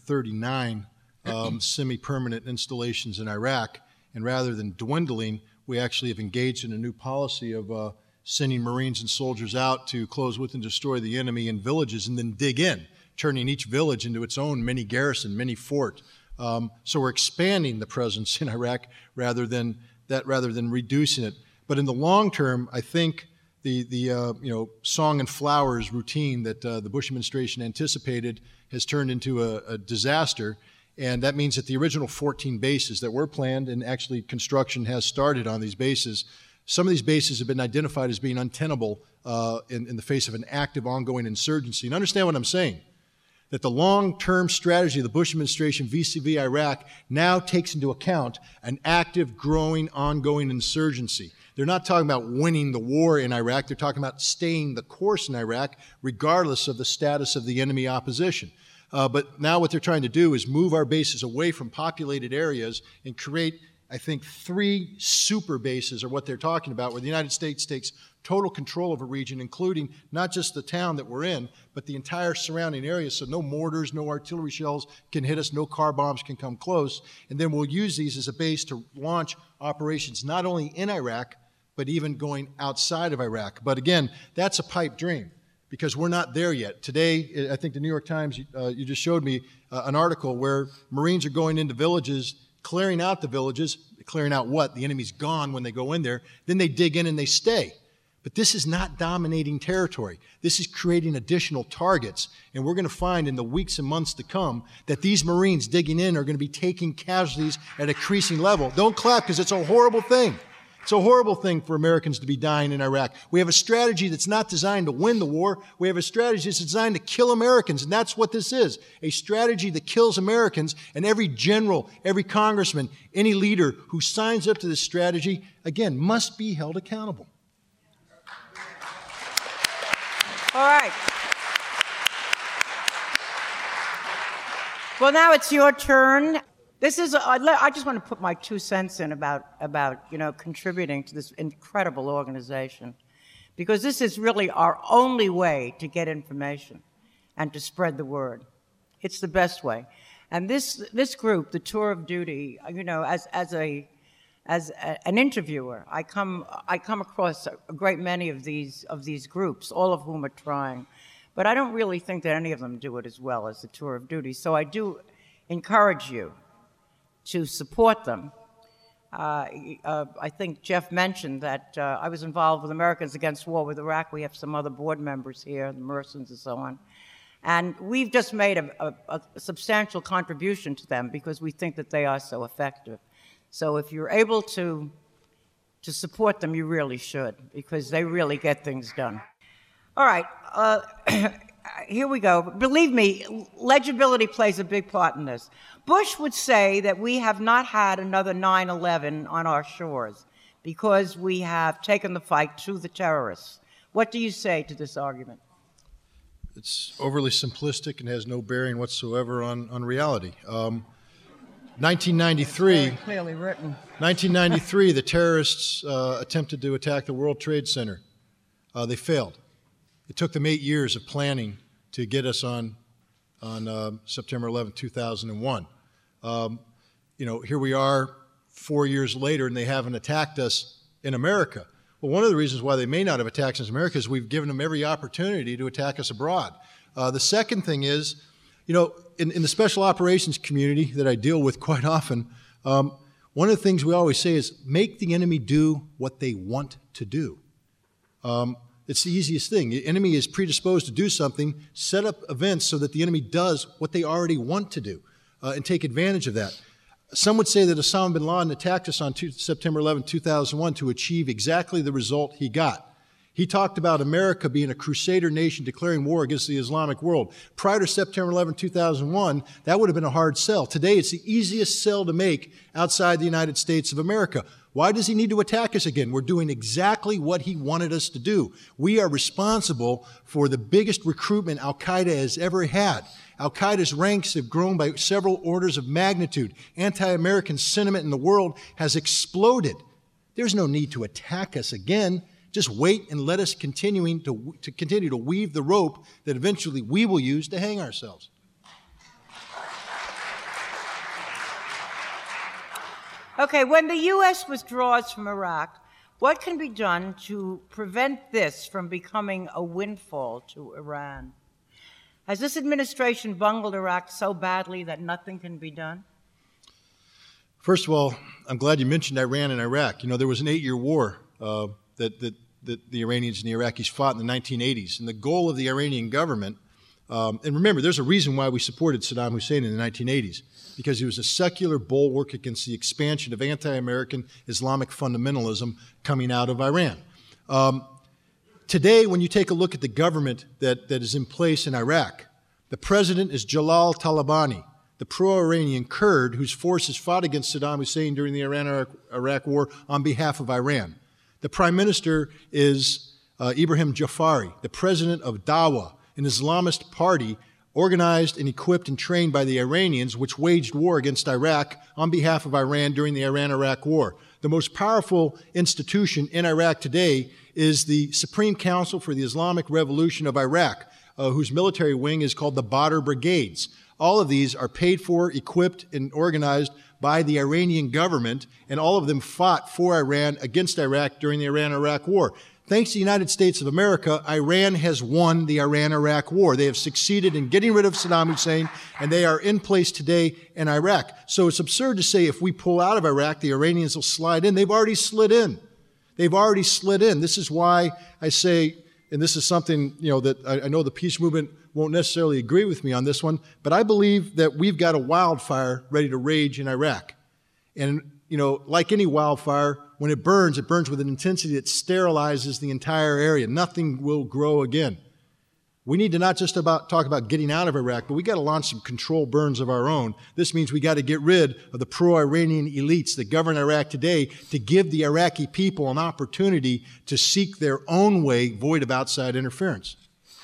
139 semi-permanent installations in Iraq, and rather than dwindling, we actually have engaged in a new policy of sending Marines and soldiers out to close with and destroy the enemy in villages and then dig in, turning each village into its own mini garrison, mini fort. So we're expanding the presence in Iraq rather than reducing it. But in the long term, I think the song and flowers routine that the Bush administration anticipated has turned into a disaster, and that means that the original 14 bases that were planned, and actually construction has started on these bases, some of these bases have been identified as being untenable in the face of an active, ongoing insurgency. And understand what I'm saying, that the long-term strategy of the Bush administration vis-a-vis Iraq now takes into account an active, growing, ongoing insurgency. They're not talking about winning the war in Iraq. They're talking about staying the course in Iraq, regardless of the status of the enemy opposition. But now what they're trying to do is move our bases away from populated areas and create I think 3 super bases are what they're talking about, where the United States takes total control of a region, including not just the town that we're in, but the entire surrounding area, so no mortars, no artillery shells can hit us, no car bombs can come close, and then we'll use these as a base to launch operations not only in Iraq, but even going outside of Iraq. But again, that's a pipe dream, because we're not there yet. Today, I think the New York Times, you just showed me an article where Marines are going into villages, clearing out the villages. Clearing out what? The enemy's gone when they go in there. Then they dig in and they stay. But this is not dominating territory. This is creating additional targets. And we're going to find in the weeks and months to come that these Marines digging in are going to be taking casualties at a increasing level. Don't clap, because it's a horrible thing. It's a horrible thing for Americans to be dying in Iraq. We have a strategy that's not designed to win the war. We have a strategy that's designed to kill Americans, and that's what this is, a strategy that kills Americans. And every general, every congressman, any leader who signs up to this strategy, again, must be held accountable. All right. Well, now it's your turn. This is, I just want to put my 2 cents in about contributing to this incredible organization, because this is really our only way to get information and to spread the word. It's the best way. And this group, the Tour of Duty, as an interviewer, I come across a great many of these groups, all of whom are trying, but I don't really think that any of them do it as well as the Tour of Duty. So I do encourage you to support them. I think Jeff mentioned that I was involved with Americans Against War with Iraq. We have some other board members here, the Mersons and so on. And we've just made a substantial contribution to them because we think that they are so effective. So if you're able to support them, you really should, because they really get things done. All right, here we go. Believe me, legibility plays a big part in this. Bush would say that we have not had another 9/11 on our shores because we have taken the fight to the terrorists. What do you say to this argument? It's overly simplistic and has no bearing whatsoever on reality. 1993, Very clearly written. 1993, the terrorists attempted to attack the World Trade Center. They failed. It took them 8 years of planning to get us on September 11, 2001. Here we are 4 years later, and they haven't attacked us in America. Well, one of the reasons why they may not have attacked us in America is we've given them every opportunity to attack us abroad. The second thing is, in the special operations community that I deal with quite often, one of the things we always say is make the enemy do what they want to do. It's the easiest thing. The enemy is predisposed to do something, set up events so that the enemy does what they already want to do and take advantage of that. Some would say that Osama bin Laden attacked us on September 11, 2001 to achieve exactly the result he got. He talked about America being a crusader nation declaring war against the Islamic world. Prior to September 11, 2001, that would have been a hard sell. Today, it's the easiest sell to make outside the United States of America. Why does he need to attack us again? We're doing exactly what he wanted us to do. We are responsible for the biggest recruitment al-Qaeda has ever had. Al-Qaeda's ranks have grown by several orders of magnitude. Anti-American sentiment in the world has exploded. There's no need to attack us again. Just wait and let us continue to weave the rope that eventually we will use to hang ourselves. Okay, when the U.S. withdraws from Iraq, what can be done to prevent this from becoming a windfall to Iran? Has this administration bungled Iraq so badly that nothing can be done? First of all, I'm glad you mentioned Iran and Iraq. There was an 8-year war that the Iranians and the Iraqis fought in the 1980s. And the goal of the Iranian government, and remember, there's a reason why we supported Saddam Hussein in the 1980s, because he was a secular bulwark against the expansion of anti-American Islamic fundamentalism coming out of Iran. Today, when you take a look at the government that is in place in Iraq, the president is Jalal Talabani, the pro-Iranian Kurd whose forces fought against Saddam Hussein during the Iran-Iraq war on behalf of Iran. The prime minister is Ibrahim Jafari, the president of Dawa, an Islamist party organized and equipped and trained by the Iranians, which waged war against Iraq on behalf of Iran during the Iran-Iraq War. The most powerful institution in Iraq today is the Supreme Council for the Islamic Revolution of Iraq, whose military wing is called the Badr Brigades. All of these are paid for, equipped, and organized by the Iranian government, and all of them fought for Iran against Iraq during the Iran-Iraq War. Thanks to the United States of America, Iran has won the Iran-Iraq War. They have succeeded in getting rid of Saddam Hussein, and they are in place today in Iraq. So it's absurd to say if we pull out of Iraq, the Iranians will slide in. They've already slid in. They've already slid in. This is why I say, and this is something, that I know the peace movement won't necessarily agree with me on this one, but I believe that we've got a wildfire ready to rage in Iraq. And, like any wildfire, when it burns with an intensity that sterilizes the entire area. Nothing will grow again. We need to not just talk about getting out of Iraq, but we got to launch some control burns of our own. This means we got to get rid of the pro-Iranian elites that govern Iraq today to give the Iraqi people an opportunity to seek their own way, void of outside interference.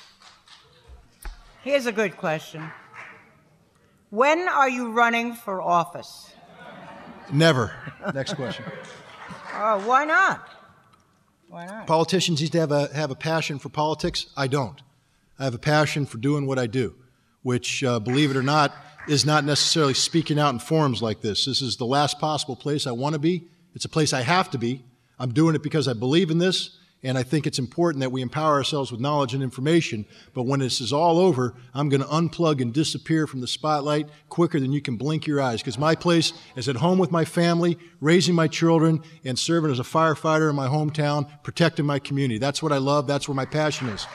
Here's a good question. When are you running for office? Never. Next question. Why not? Why not? Politicians need to have a passion for politics. I don't. I have a passion for doing what I do, which, believe it or not, is not necessarily speaking out in forums like this. This is the last possible place I want to be. It's a place I have to be. I'm doing it because I believe in this, and I think it's important that we empower ourselves with knowledge and information. But when this is all over, I'm going to unplug and disappear from the spotlight quicker than you can blink your eyes, because my place is at home with my family, raising my children, and serving as a firefighter in my hometown, protecting my community. That's what I love. That's where my passion is.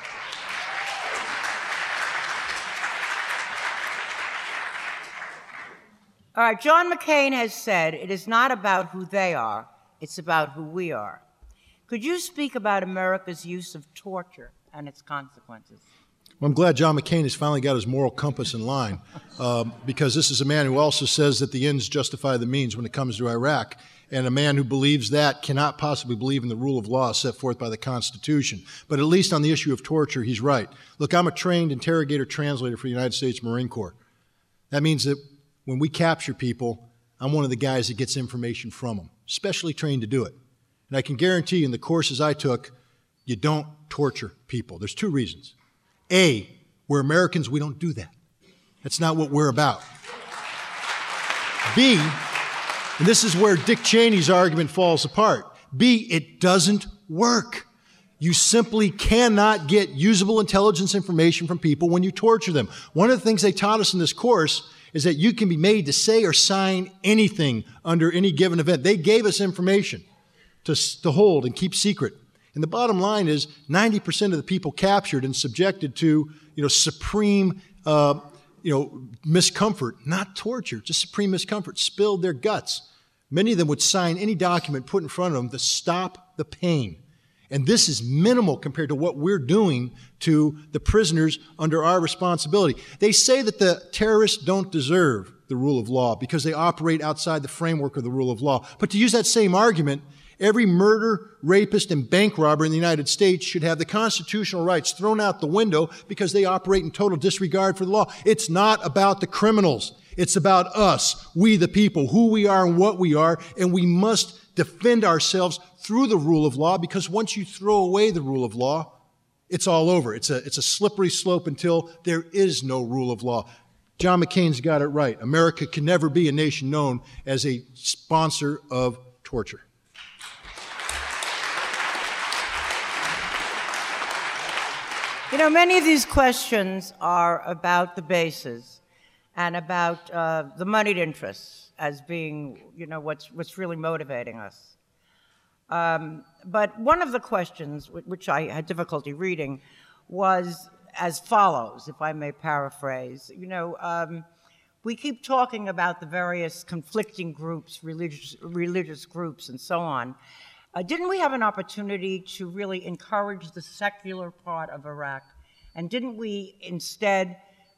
All right, John McCain has said it is not about who they are, it's about who we are. Could you speak about America's use of torture and its consequences? Well, I'm glad John McCain has finally got his moral compass in line, because this is a man who also says that the ends justify the means when it comes to Iraq. And a man who believes that cannot possibly believe in the rule of law set forth by the Constitution. But at least on the issue of torture, he's right. Look, I'm a trained interrogator translator for the United States Marine Corps. That means that when we capture people, I'm one of the guys that gets information from them, specially trained to do it. And I can guarantee you in the courses I took, you don't torture people. There's two reasons. A, we're Americans, we don't do that. That's not what we're about. B, and this is where Dick Cheney's argument falls apart. B, it doesn't work. You simply cannot get usable intelligence information from people when you torture them. One of the things they taught us in this course is that you can be made to say or sign anything under any given event. They gave us information to hold and keep secret. And the bottom line is 90% of the people captured and subjected to, supreme, miscomfort, not torture, just supreme miscomfort, spilled their guts. Many of them would sign any document put in front of them to stop the pain. And this is minimal compared to what we're doing to the prisoners under our responsibility. They say that the terrorists don't deserve the rule of law because they operate outside the framework of the rule of law. But to use that same argument, every murderer, rapist, and bank robber in the United States should have the constitutional rights thrown out the window because they operate in total disregard for the law. It's not about the criminals. It's about us, we the people, who we are and what we are, and we must defend ourselves through the rule of law, because once you throw away the rule of law, it's all over. It's a slippery slope until there is no rule of law. John McCain's got it right. America can never be a nation known as a sponsor of torture. Many of these questions are about the bases and about the moneyed interests as being, what's really motivating us. But one of the questions, which I had difficulty reading, was as follows, if I may paraphrase. We keep talking about the various conflicting groups, religious groups, and so on. Didn't we have an opportunity to really encourage the secular part of Iraq? And didn't we instead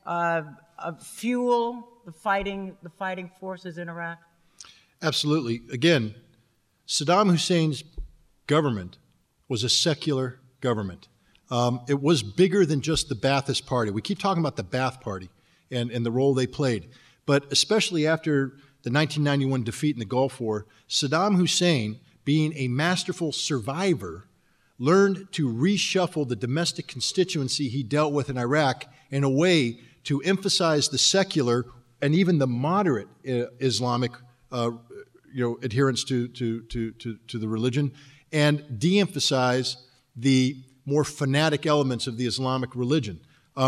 fuel the fighting forces in Iraq? Absolutely. Again, Saddam Hussein's government was a secular government. It was bigger than just the Ba'athist Party. We keep talking about the Ba'ath Party and the role they played. But especially after the 1991 defeat in the Gulf War, Saddam Hussein, being a masterful survivor, learned to reshuffle the domestic constituency he dealt with in Iraq in a way to emphasize the secular and even the moderate Islamic adherence to the religion, and de-emphasize the more fanatic elements of the Islamic religion.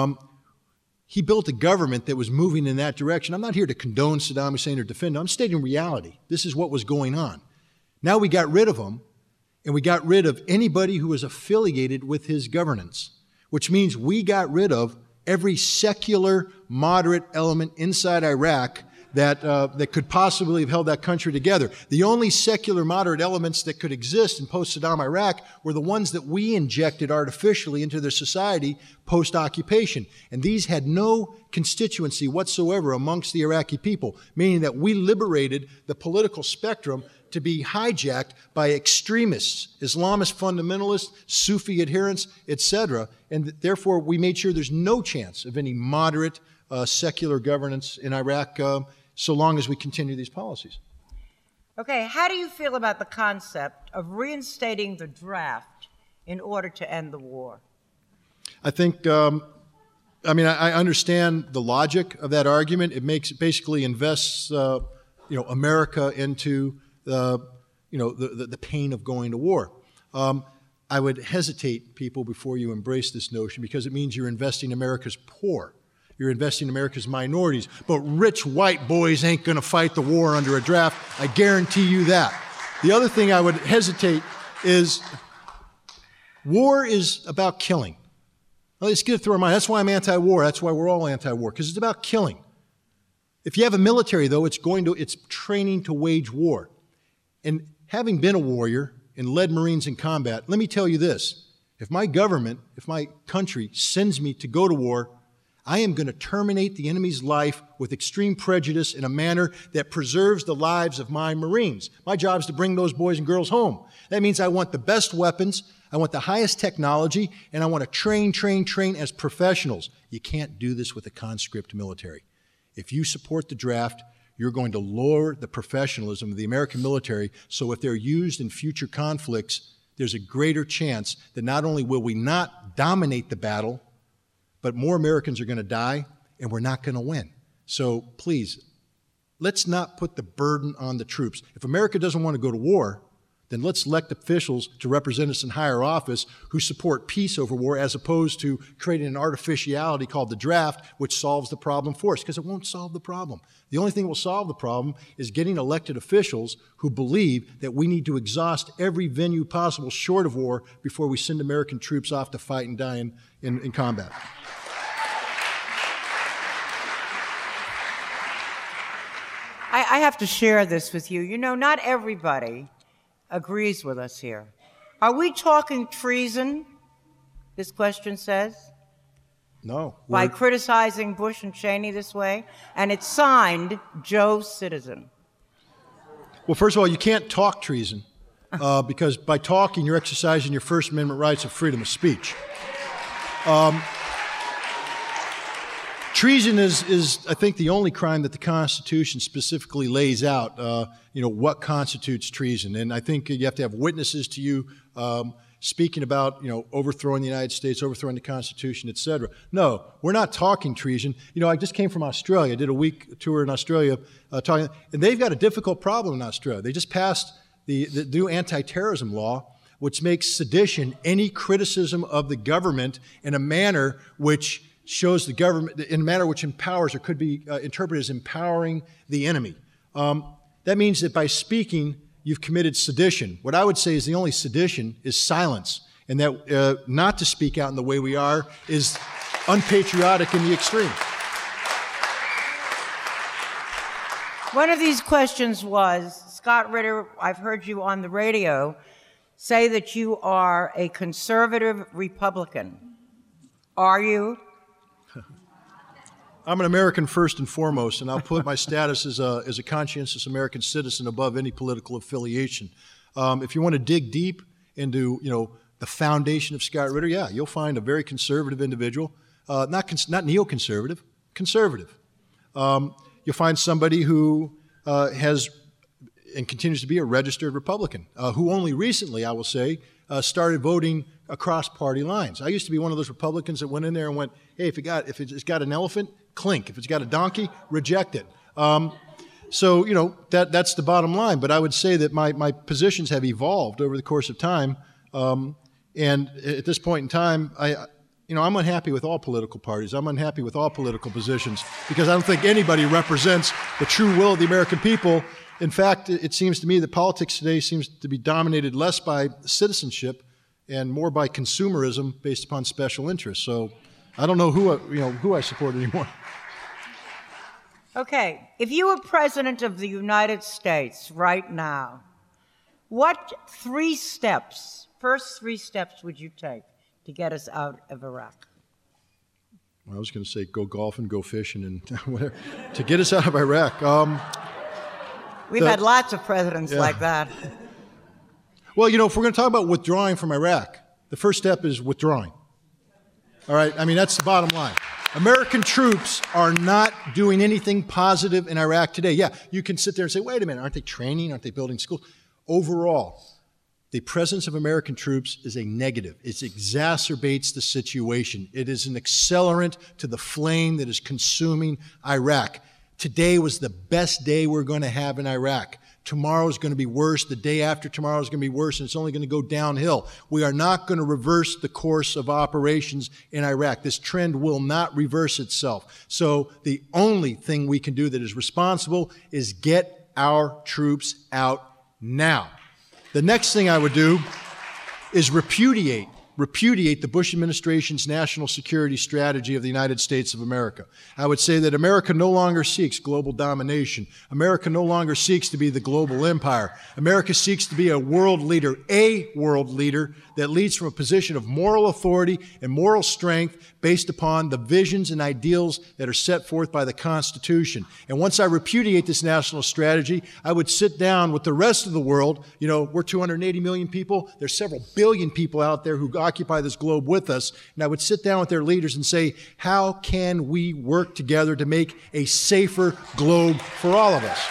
He built a government that was moving in that direction. I'm not here to condone Saddam Hussein or defend him. I'm stating reality. This is what was going on. Now we got rid of him, and we got rid of anybody who was affiliated with his governance, which means we got rid of every secular, moderate element inside Iraq that could possibly have held that country together. The only secular, moderate elements that could exist in post-Saddam Iraq were the ones that we injected artificially into their society post-occupation. And these had no constituency whatsoever amongst the Iraqi people, meaning that we liberated the political spectrum to be hijacked by extremists, Islamist fundamentalists, Sufi adherents, etc. And therefore, we made sure there's no chance of any moderate secular governance in Iraq so long as we continue these policies. Okay, how do you feel about the concept of reinstating the draft in order to end the war? I think, I understand the logic of that argument. It basically invests, America into the pain of going to war. I would hesitate, people, before you embrace this notion, because it means you're investing America's poor. You're investing America's minorities. But rich white boys ain't going to fight the war under a draft. I guarantee you that. The other thing I would hesitate is war is about killing. Let's get it through our mind. That's why I'm anti-war. That's why we're all anti-war, because it's about killing. If you have a military, though, it's training to wage war. And having been a warrior and led Marines in combat, let me tell you this. If my government, if my country sends me to go to war, I am going to terminate the enemy's life with extreme prejudice in a manner that preserves the lives of my Marines. My job is to bring those boys and girls home. That means I want the best weapons, I want the highest technology, and I want to train as professionals. You can't do this with a conscript military. If you support the draft, you're going to lower the professionalism of the American military, so if they're used in future conflicts, there's a greater chance that not only will we not dominate the battle, but more Americans are going to die, and we're not going to win. So please, let's not put the burden on the troops. If America doesn't want to go to war, then let's elect officials to represent us in higher office who support peace over war, as opposed to creating an artificiality called the draft, which solves the problem for us, because it won't solve the problem. The only thing that will solve the problem is getting elected officials who believe that we need to exhaust every venue possible short of war before we send American troops off to fight and die in combat. I have to share this with you. You know, not everybody agrees with us here. Are we talking treason, this question says? No. By criticizing Bush and Cheney this way? And it's signed Joe Citizen. Well, first of all, you can't talk treason because by talking, you're exercising your First Amendment rights of freedom of speech. Treason is, I think, the only crime that the Constitution specifically lays out, what constitutes treason. And I think you have to have witnesses to you speaking about, overthrowing the United States, overthrowing the Constitution, et cetera. No, we're not talking treason. I just came from Australia. I did a week tour in Australia and they've got a difficult problem in Australia. They just passed the new anti-terrorism law, which makes sedition any criticism of the government in a manner which shows the government in a manner which empowers or could be interpreted as empowering the enemy. That means that by speaking, you've committed sedition. What I would say is the only sedition is silence, and that not to speak out in the way we are is unpatriotic in the extreme. One of these questions was, Scott Ritter, I've heard you on the radio say that you are a conservative Republican. Are you? I'm an American first and foremost, and I'll put my status as a conscientious American citizen above any political affiliation. If you want to dig deep into, the foundation of Scott Ritter, yeah, you'll find a very conservative individual, not neoconservative, conservative. You'll find somebody who has and continues to be a registered Republican, who only recently, I will say, started voting across party lines. I used to be one of those Republicans that went in there and went, hey, if it's got an elephant, clink. If it's got a donkey, reject it. So, you know, that's the bottom line. But I would say that my positions have evolved over the course of time. And at this point in time, I'm unhappy with all political parties. I'm unhappy with all political positions because I don't think anybody represents the true will of the American people. In fact, it seems to me that politics today seems to be dominated less by citizenship and more by consumerism based upon special interests. So I don't know who I support anymore. Okay, if you were president of the United States right now, what first three steps would you take to get us out of Iraq? Well, I was going to say go golfing, go fishing, and whatever, to get us out of Iraq. We've had lots of presidents like that. Well, if we're going to talk about withdrawing from Iraq, the first step is withdrawing. All right? I mean, that's the bottom line. American troops are not doing anything positive in Iraq today. Yeah, you can sit there and say, wait a minute, aren't they training? Aren't they building schools? Overall, the presence of American troops is a negative. It exacerbates the situation. It is an accelerant to the flame that is consuming Iraq. Today was the best day we're going to have in Iraq. Tomorrow is going to be worse. The day after tomorrow is going to be worse, and it's only going to go downhill. We are not going to reverse the course of operations in Iraq. This trend will not reverse itself. So the only thing we can do that is responsible is get our troops out now. The next thing I would do is repudiate the Bush administration's national security strategy of the United States of America. I would say that America no longer seeks global domination. America no longer seeks to be the global empire. America seeks to be a world leader that leads from a position of moral authority and moral strength based upon the visions and ideals that are set forth by the Constitution. And once I repudiate this national strategy, I would sit down with the rest of the world. We're 280 million people. There's several billion people out there who occupy this globe with us. And I would sit down with their leaders and say, how can we work together to make a safer globe for all of us?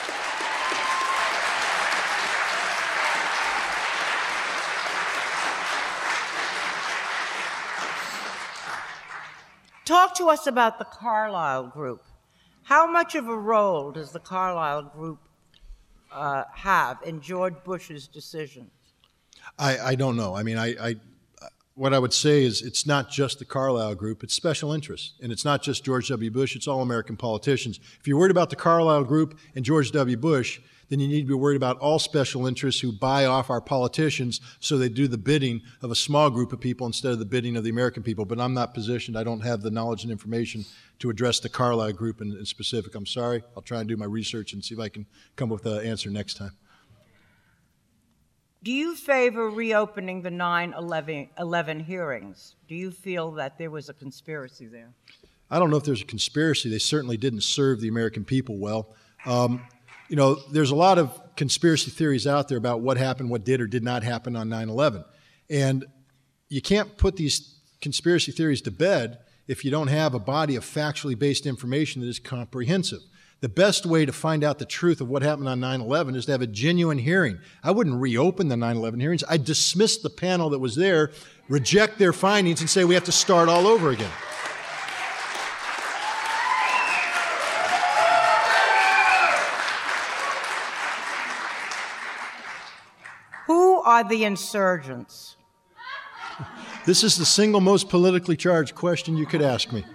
Talk to us about the Carlyle Group. How much of a role does the Carlyle Group have in George Bush's decisions? I don't know. I mean, what I would say is it's not just the Carlyle Group, it's special interests. And it's not just George W. Bush, it's all American politicians. If you're worried about the Carlyle Group and George W. Bush, then you need to be worried about all special interests who buy off our politicians so they do the bidding of a small group of people instead of the bidding of the American people. But I'm not positioned. I don't have the knowledge and information to address the Carlyle Group in specific. I'm sorry. I'll try and do my research and see if I can come up with an answer next time. Do you favor reopening the 9/11 hearings? Do you feel that there was a conspiracy there? I don't know if there's a conspiracy. They certainly didn't serve the American people well. There's a lot of conspiracy theories out there about what happened, what did or did not happen on 9/11. And you can't put these conspiracy theories to bed if you don't have a body of factually based information that is comprehensive. The best way to find out the truth of what happened on 9/11 is to have a genuine hearing. I wouldn't reopen the 9/11 hearings. I'd dismiss the panel that was there, reject their findings, and say we have to start all over again. Who are the insurgents? This is the single most politically charged question you could ask me.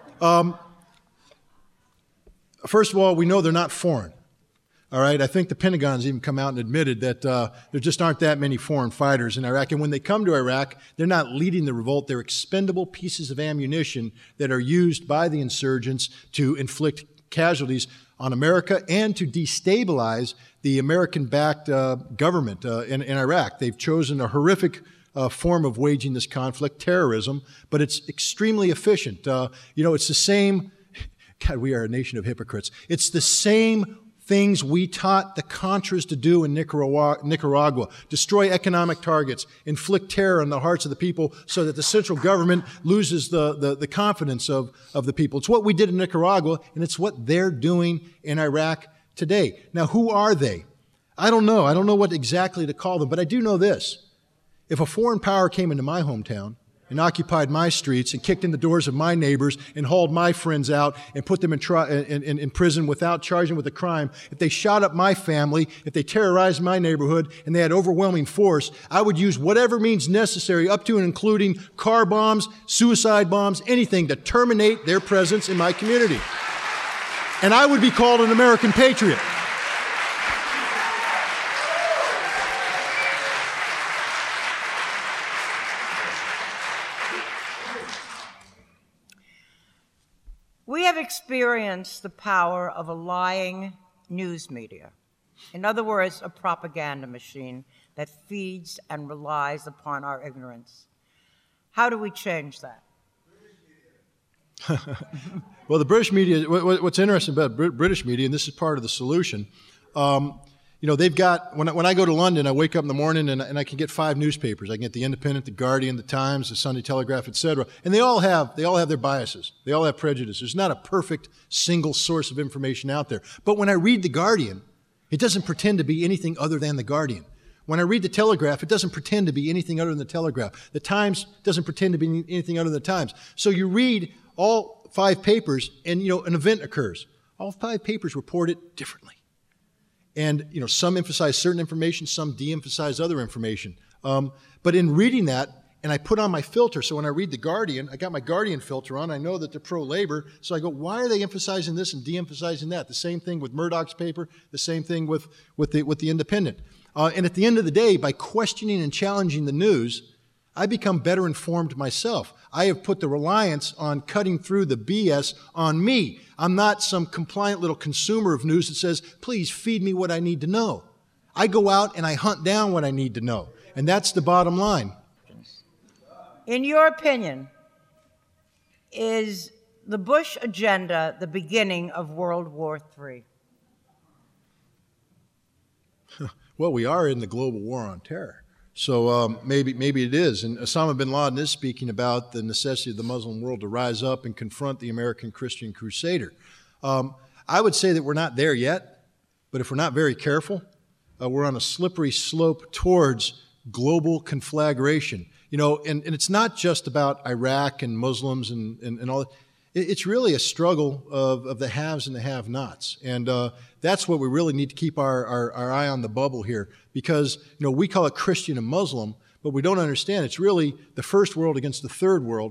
First of all, we know they're not foreign. All right, I think the Pentagon's even come out and admitted that there just aren't that many foreign fighters in Iraq. And when they come to Iraq, they're not leading the revolt. They're expendable pieces of ammunition that are used by the insurgents to inflict casualties on America and to destabilize the American-backed government in Iraq. They've chosen a horrific form of waging this conflict, terrorism, but it's extremely efficient. It's the same. God, we are a nation of hypocrites. It's the same things we taught the Contras to do in Nicaragua. Destroy economic targets, inflict terror on the hearts of the people so that the central government loses the confidence of the people. It's what we did in Nicaragua, and it's what they're doing in Iraq today. Now, who are they? I don't know. I don't know what exactly to call them, but I do know this. If a foreign power came into my hometown and occupied my streets and kicked in the doors of my neighbors and hauled my friends out and put them in prison without charging them with a crime, if they shot up my family, if they terrorized my neighborhood and they had overwhelming force, I would use whatever means necessary, up to and including car bombs, suicide bombs, anything to terminate their presence in my community. And I would be called an American patriot. We have experienced the power of a lying news media. In other words, a propaganda machine that feeds and relies upon our ignorance. How do we change that? Well, the British media, what's interesting about British media, and this is part of the solution, they've got, when I go to London, I wake up in the morning and I can get 5 newspapers. I can get the Independent, the Guardian, the Times, the Sunday Telegraph, etc. And they all have their biases. They all have prejudice. There's not a perfect single source of information out there. But when I read the Guardian, it doesn't pretend to be anything other than the Guardian. When I read the Telegraph, it doesn't pretend to be anything other than the Telegraph. The Times doesn't pretend to be anything other than the Times. So you read all 5 papers and, an event occurs. All 5 papers report it differently. And, some emphasize certain information, some de-emphasize other information. But in reading that, and I put on my filter, so when I read The Guardian, I got my Guardian filter on, I know that they're pro-labor, so I go, why are they emphasizing this and de-emphasizing that? The same thing with Murdoch's paper, the same thing with the Independent. And at the end of the day, by questioning and challenging the news, I become better informed myself. I have put the reliance on cutting through the BS on me. I'm not some compliant little consumer of news that says, please feed me what I need to know. I go out and I hunt down what I need to know. And that's the bottom line. In your opinion, is the Bush agenda the beginning of World War III? Well, we are in the global war on terror. So maybe it is. And Osama bin Laden is speaking about the necessity of the Muslim world to rise up and confront the American Christian crusader. I would say that we're not there yet, but if we're not very careful, we're on a slippery slope towards global conflagration. And it's not just about Iraq and Muslims and all that. It's really a struggle of the haves and the have-nots. And that's what we really need to keep our eye on the bubble here. Because, we call it Christian and Muslim, but we don't understand. It's really the first world against the third world.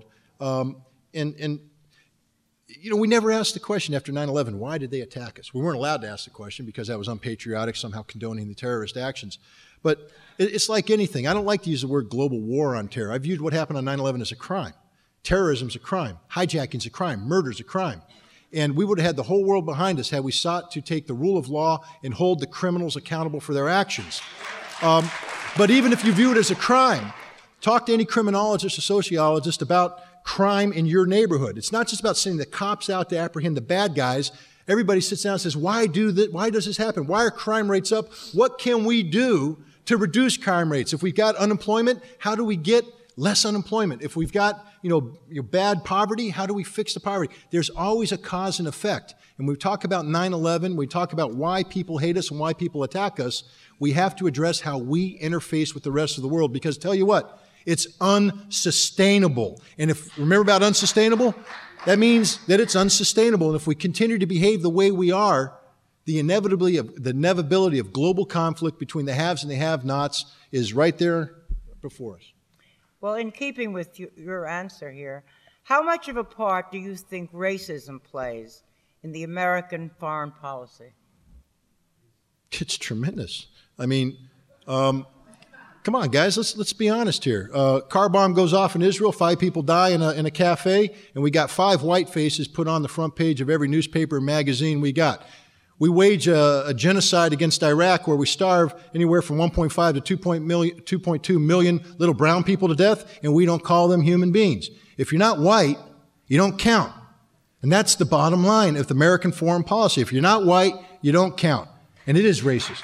We never asked the question after 9/11, why did they attack us? We weren't allowed to ask the question because that was unpatriotic, somehow condoning the terrorist actions. But it's like anything. I don't like to use the word global war on terror. I viewed what happened on 9/11 as a crime. Terrorism's a crime. Hijacking's a crime. Murder's a crime. And we would have had the whole world behind us had we sought to take the rule of law and hold the criminals accountable for their actions. But even if you view it as a crime, talk to any criminologist or sociologist about crime in your neighborhood. It's not just about sending the cops out to apprehend the bad guys. Everybody sits down and says, why does this happen? Why are crime rates up? What can we do to reduce crime rates? If we've got unemployment, how do we get less unemployment? If we've got bad poverty, how do we fix the poverty? There's always a cause and effect. And when we talk about 9/11, we talk about why people hate us and why people attack us, we have to address how we interface with the rest of the world. Because tell you what, it's unsustainable. And remember about unsustainable? That means that it's unsustainable. And if we continue to behave the way we are, the inevitability of global conflict between the haves and the have-nots is right there before us. Well, in keeping with your answer here, how much of a part do you think racism plays in the American foreign policy? It's tremendous. I mean, come on, guys, let's be honest here. Car bomb goes off in Israel, 5 people die in a cafe, and we got 5 white faces put on the front page of every newspaper and magazine we got. We wage a genocide against Iraq where we starve anywhere from 1.5 to 2.2 million little brown people to death, and we don't call them human beings. If you're not white, you don't count. And that's the bottom line of the American foreign policy. If you're not white, you don't count. And it is racist.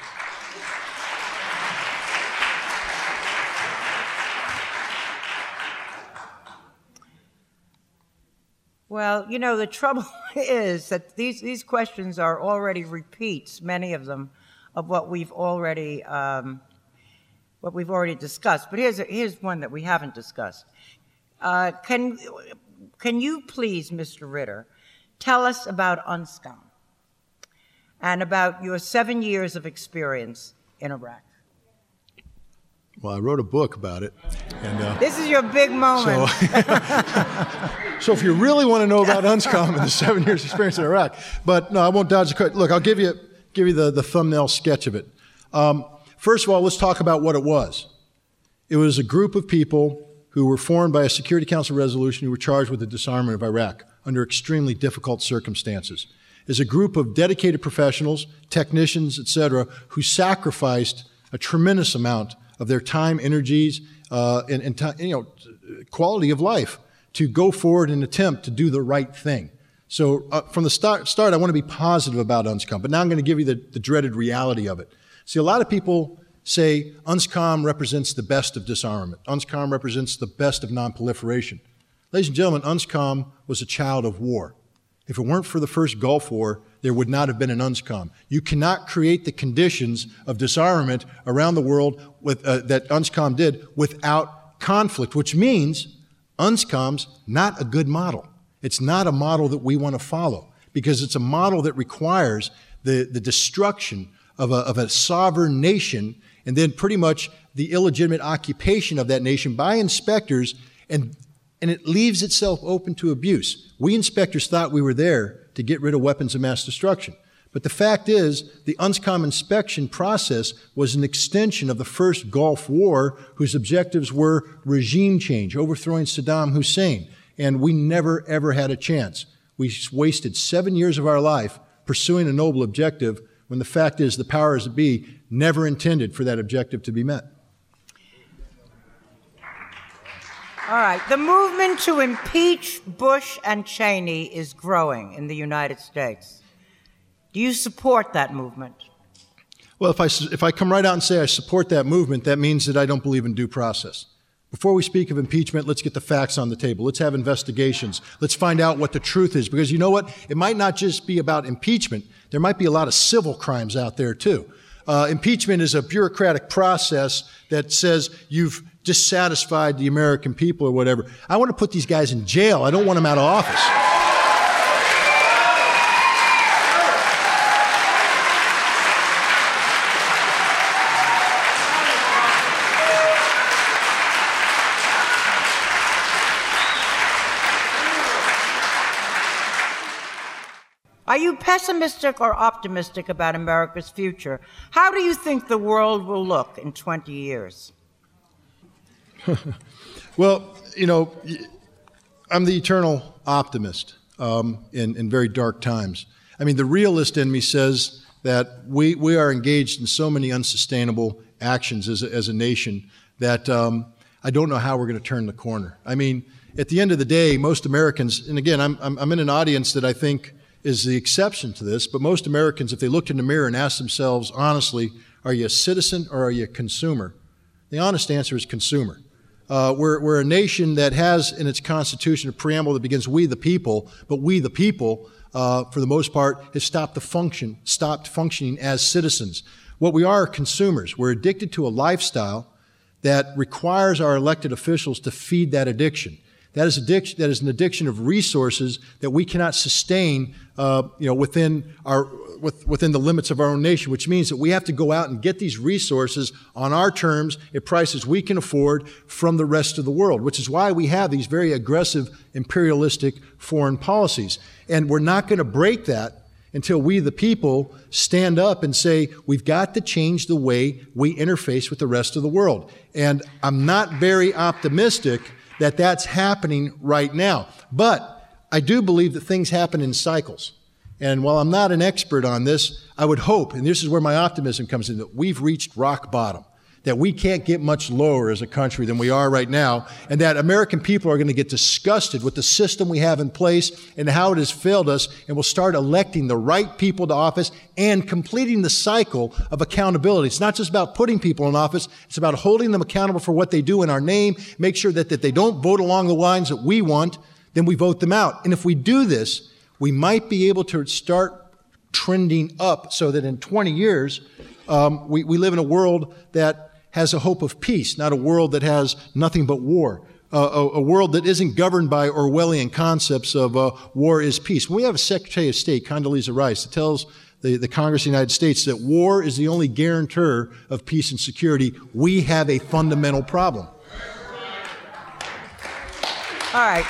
Well, you know, the trouble is that these questions are already repeats, many of them, of what we've already discussed. But here's one that we haven't discussed. Can you please, Mr. Ritter, tell us about UNSCOM and about your 7 years of experience in Iraq? Well, I wrote a book about it. And, this is your big moment. So if you really want to know about UNSCOM and the 7 years experience in Iraq, but no, I won't dodge the question. Look, I'll give you the thumbnail sketch of it. First of all, let's talk about what it was. It was a group of people who were formed by a Security Council resolution who were charged with the disarmament of Iraq under extremely difficult circumstances. It's a group of dedicated professionals, technicians, etc., who sacrificed a tremendous amount of their time, energies, and quality of life to go forward and attempt to do the right thing. So from the start, I want to be positive about UNSCOM, but now I'm going to give you the dreaded reality of it. See, a lot of people say UNSCOM represents the best of disarmament. UNSCOM represents the best of nonproliferation. Ladies and gentlemen, UNSCOM was a child of war. If it weren't for the first Gulf War, there would not have been an UNSCOM. You cannot create the conditions of disarmament around the world that UNSCOM did without conflict, which means UNSCOM's not a good model. It's not a model that we want to follow because it's a model that requires the destruction of a sovereign nation and then pretty much the illegitimate occupation of that nation by inspectors, and it leaves itself open to abuse. We inspectors thought we were there to get rid of weapons of mass destruction. But the fact is, the UNSCOM inspection process was an extension of the first Gulf War, whose objectives were regime change, overthrowing Saddam Hussein. And we never, ever had a chance. We wasted 7 years of our life pursuing a noble objective when the fact is the powers that be never intended for that objective to be met. All right. The movement to impeach Bush and Cheney is growing in the United States. Do you support that movement? Well, if I come right out and say I support that movement, that means that I don't believe in due process. Before we speak of impeachment, let's get the facts on the table. Let's have investigations. Let's find out what the truth is. Because you know what? It might not just be about impeachment. There might be a lot of civil crimes out there, too. Impeachment is a bureaucratic process that says you've dissatisfied the American people or whatever. I want to put these guys in jail. I don't want them out of office. Are you pessimistic or optimistic about America's future? How do you think the world will look in 20 years? Well, you know, I'm the eternal optimist in very dark times. I mean, the realist in me says that we are engaged in so many unsustainable actions as a nation that I don't know how we're going to turn the corner. I mean, at the end of the day, most Americans, and again, I'm in an audience that I think is the exception to this, but most Americans, if they looked in the mirror and asked themselves honestly, are you a citizen or are you a consumer? The honest answer is consumer. We're a nation that has in its constitution a preamble that begins, we the people, but we the people, for the most part, has stopped functioning as citizens. What we are consumers. We're addicted to a lifestyle that requires our elected officials to feed that addiction. That is an addiction of resources that we cannot sustain, within the limits of our own nation, which means that we have to go out and get these resources on our terms at prices we can afford from the rest of the world, which is why we have these very aggressive imperialistic foreign policies. And we're not going to break that until we, the people, stand up and say, we've got to change the way we interface with the rest of the world. And I'm not very optimistic that that's happening right now. But I do believe that things happen in cycles. And while I'm not an expert on this, I would hope, and this is where my optimism comes in, that we've reached rock bottom. that we can't get much lower as a country than we are right now, and that American people are going to get disgusted with the system we have in place and how it has failed us, and will start electing the right people to office and completing the cycle of accountability. It's not just about putting people in office, it's about holding them accountable for what they do in our name, make sure that they don't vote along the lines that we want, then we vote them out. And if we do this, we might be able to start trending up so that in 20 years, we live in a world that has a hope of peace, not a world that has nothing but war. A world that isn't governed by Orwellian concepts of war is peace. When we have a Secretary of State, Condoleezza Rice, that tells the Congress of the United States that war is the only guarantor of peace and security, we have a fundamental problem. All right.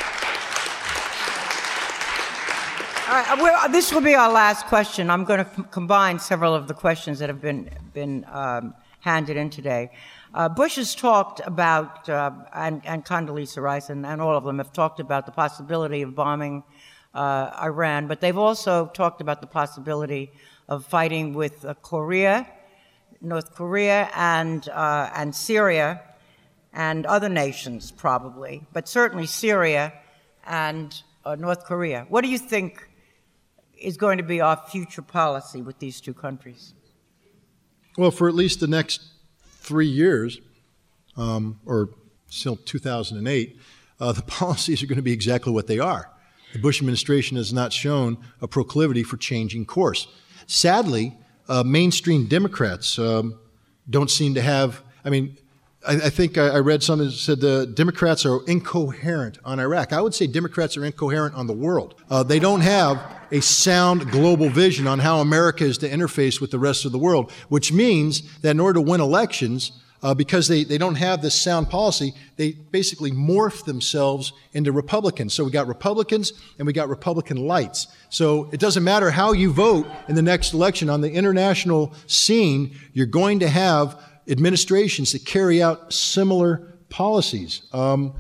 This will be our last question. I'm going to combine several of the questions that have been handed in today. Bush has talked about, and Condoleezza Rice and all of them have talked about the possibility of bombing Iran, but they've also talked about the possibility of fighting with Korea, North Korea, and Syria, and other nations probably, but certainly Syria and North Korea. What do you think is going to be our future policy with these two countries? Well, for at least the next 3 years, or still 2008, the policies are going to be exactly what they are. The Bush administration has not shown a proclivity for changing course. Sadly, mainstream Democrats don't seem to have, I think I read something that said the Democrats are incoherent on Iraq. I would say Democrats are incoherent on the world. They don't have a sound global vision on how America is to interface with the rest of the world, which means that in order to win elections, because they don't have this sound policy, they basically morph themselves into Republicans. So we got Republicans and we got Republican lights. So it doesn't matter how you vote in the next election on the international scene, you're going to have administrations that carry out similar policies. So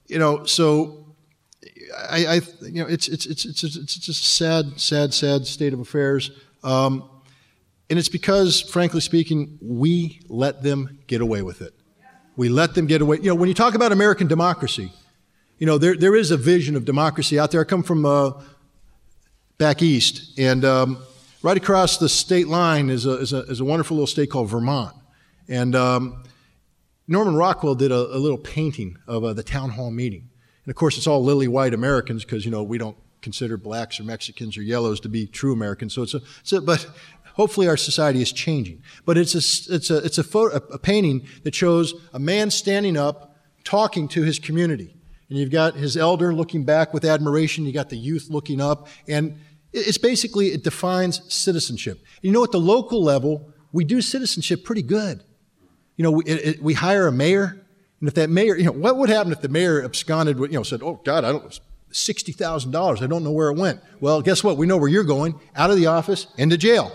it's just a sad state of affairs. And it's because, frankly speaking, we let them get away with it. We let them get away. When you talk about American democracy, there is a vision of democracy out there. I come from back east, and right across the state line is a wonderful little state called Vermont. And Norman Rockwell did a little painting of the town hall meeting. And of course, it's all lily white Americans because, we don't consider blacks or Mexicans or yellows to be true Americans. But hopefully our society is changing. But it's a painting that shows a man standing up talking to his community. And you've got his elder looking back with admiration. You got the youth looking up. And it defines citizenship. And at the local level, we do citizenship pretty good. We hire a mayor, and if that mayor, what would happen if the mayor absconded with, said, oh God, $60,000, I don't know where it went. Well, guess what? We know where you're going, out of the office, into jail.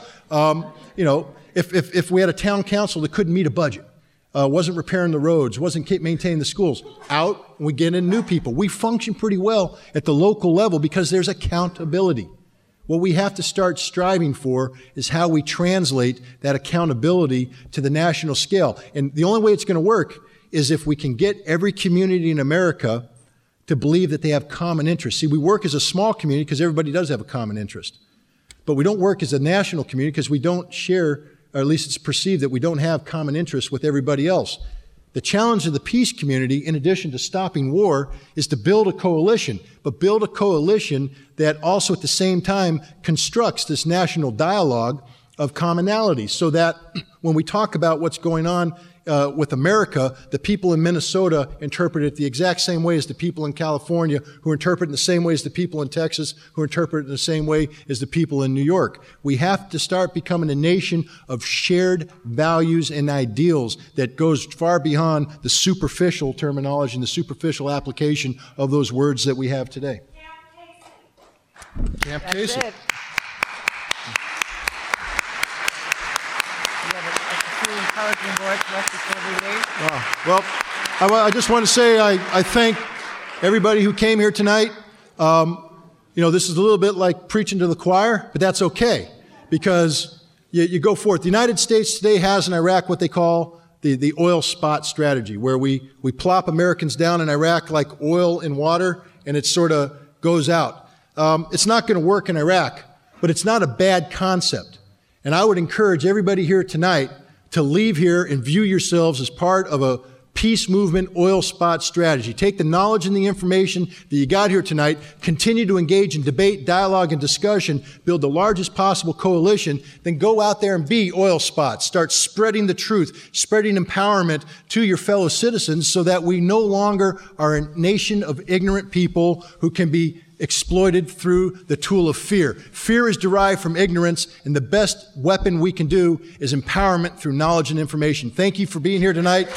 If we had a town council that couldn't meet a budget, wasn't repairing the roads, wasn't maintaining the schools, out, and we get in new people. We function pretty well at the local level because there's accountability. What we have to start striving for is how we translate that accountability to the national scale. And the only way it's going to work is if we can get every community in America to believe that they have common interests. See, we work as a small community because everybody does have a common interest. But we don't work as a national community because we don't share, or at least it's perceived that we don't have common interests with everybody else. The challenge of the peace community, in addition to stopping war, is to build a coalition, but build a coalition that also at the same time constructs this national dialogue of commonalities so that when we talk about what's going on with America, the people in Minnesota interpret it the exact same way as the people in California, who interpret it in the same way as the people in Texas, who interpret it in the same way as the people in New York. We have to start becoming a nation of shared values and ideals that goes far beyond the superficial terminology and the superficial application of those words that we have today. Camp Casey. That's it. Encouraging words for us before we leave. Well, I just want to say I thank everybody who came here tonight. This is a little bit like preaching to the choir, but that's okay because you go forth. The United States today has in Iraq what they call the oil spot strategy, where we plop Americans down in Iraq like oil in water, and it sort of goes out. It's not going to work in Iraq, but it's not a bad concept. And I would encourage everybody here tonight to leave here and view yourselves as part of a peace movement oil spot strategy. Take the knowledge and the information that you got here tonight, continue to engage in debate, dialogue, and discussion, build the largest possible coalition, then go out there and be oil spots. Start spreading the truth, spreading empowerment to your fellow citizens so that we no longer are a nation of ignorant people who can be exploited through the tool of fear. Fear is derived from ignorance, and the best weapon we can do is empowerment through knowledge and information. Thank you for being here tonight.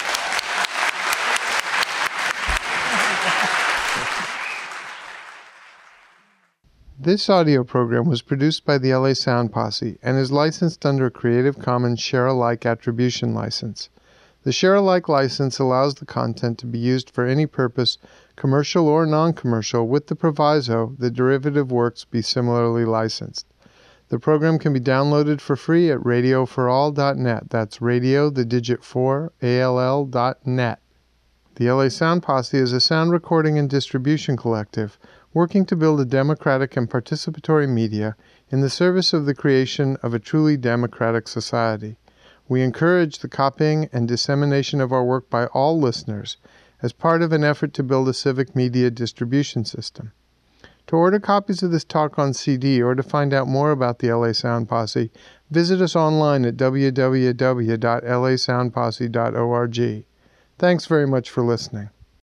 This audio program was produced by the LA Sound Posse and is licensed under a Creative Commons Share-alike Attribution license. The Share-alike license allows the content to be used for any purpose, commercial or non-commercial, with the proviso that derivative works be similarly licensed. The program can be downloaded for free at radioforall.net. That's radio, the digit 4, ALL.net. The LA Sound Posse is a sound recording and distribution collective working to build a democratic and participatory media in the service of the creation of a truly democratic society. We encourage the copying and dissemination of our work by all listeners as part of an effort to build a civic media distribution system. To order copies of this talk on CD or to find out more about the LA Sound Posse, visit us online at www.lasoundposse.org. Thanks very much for listening.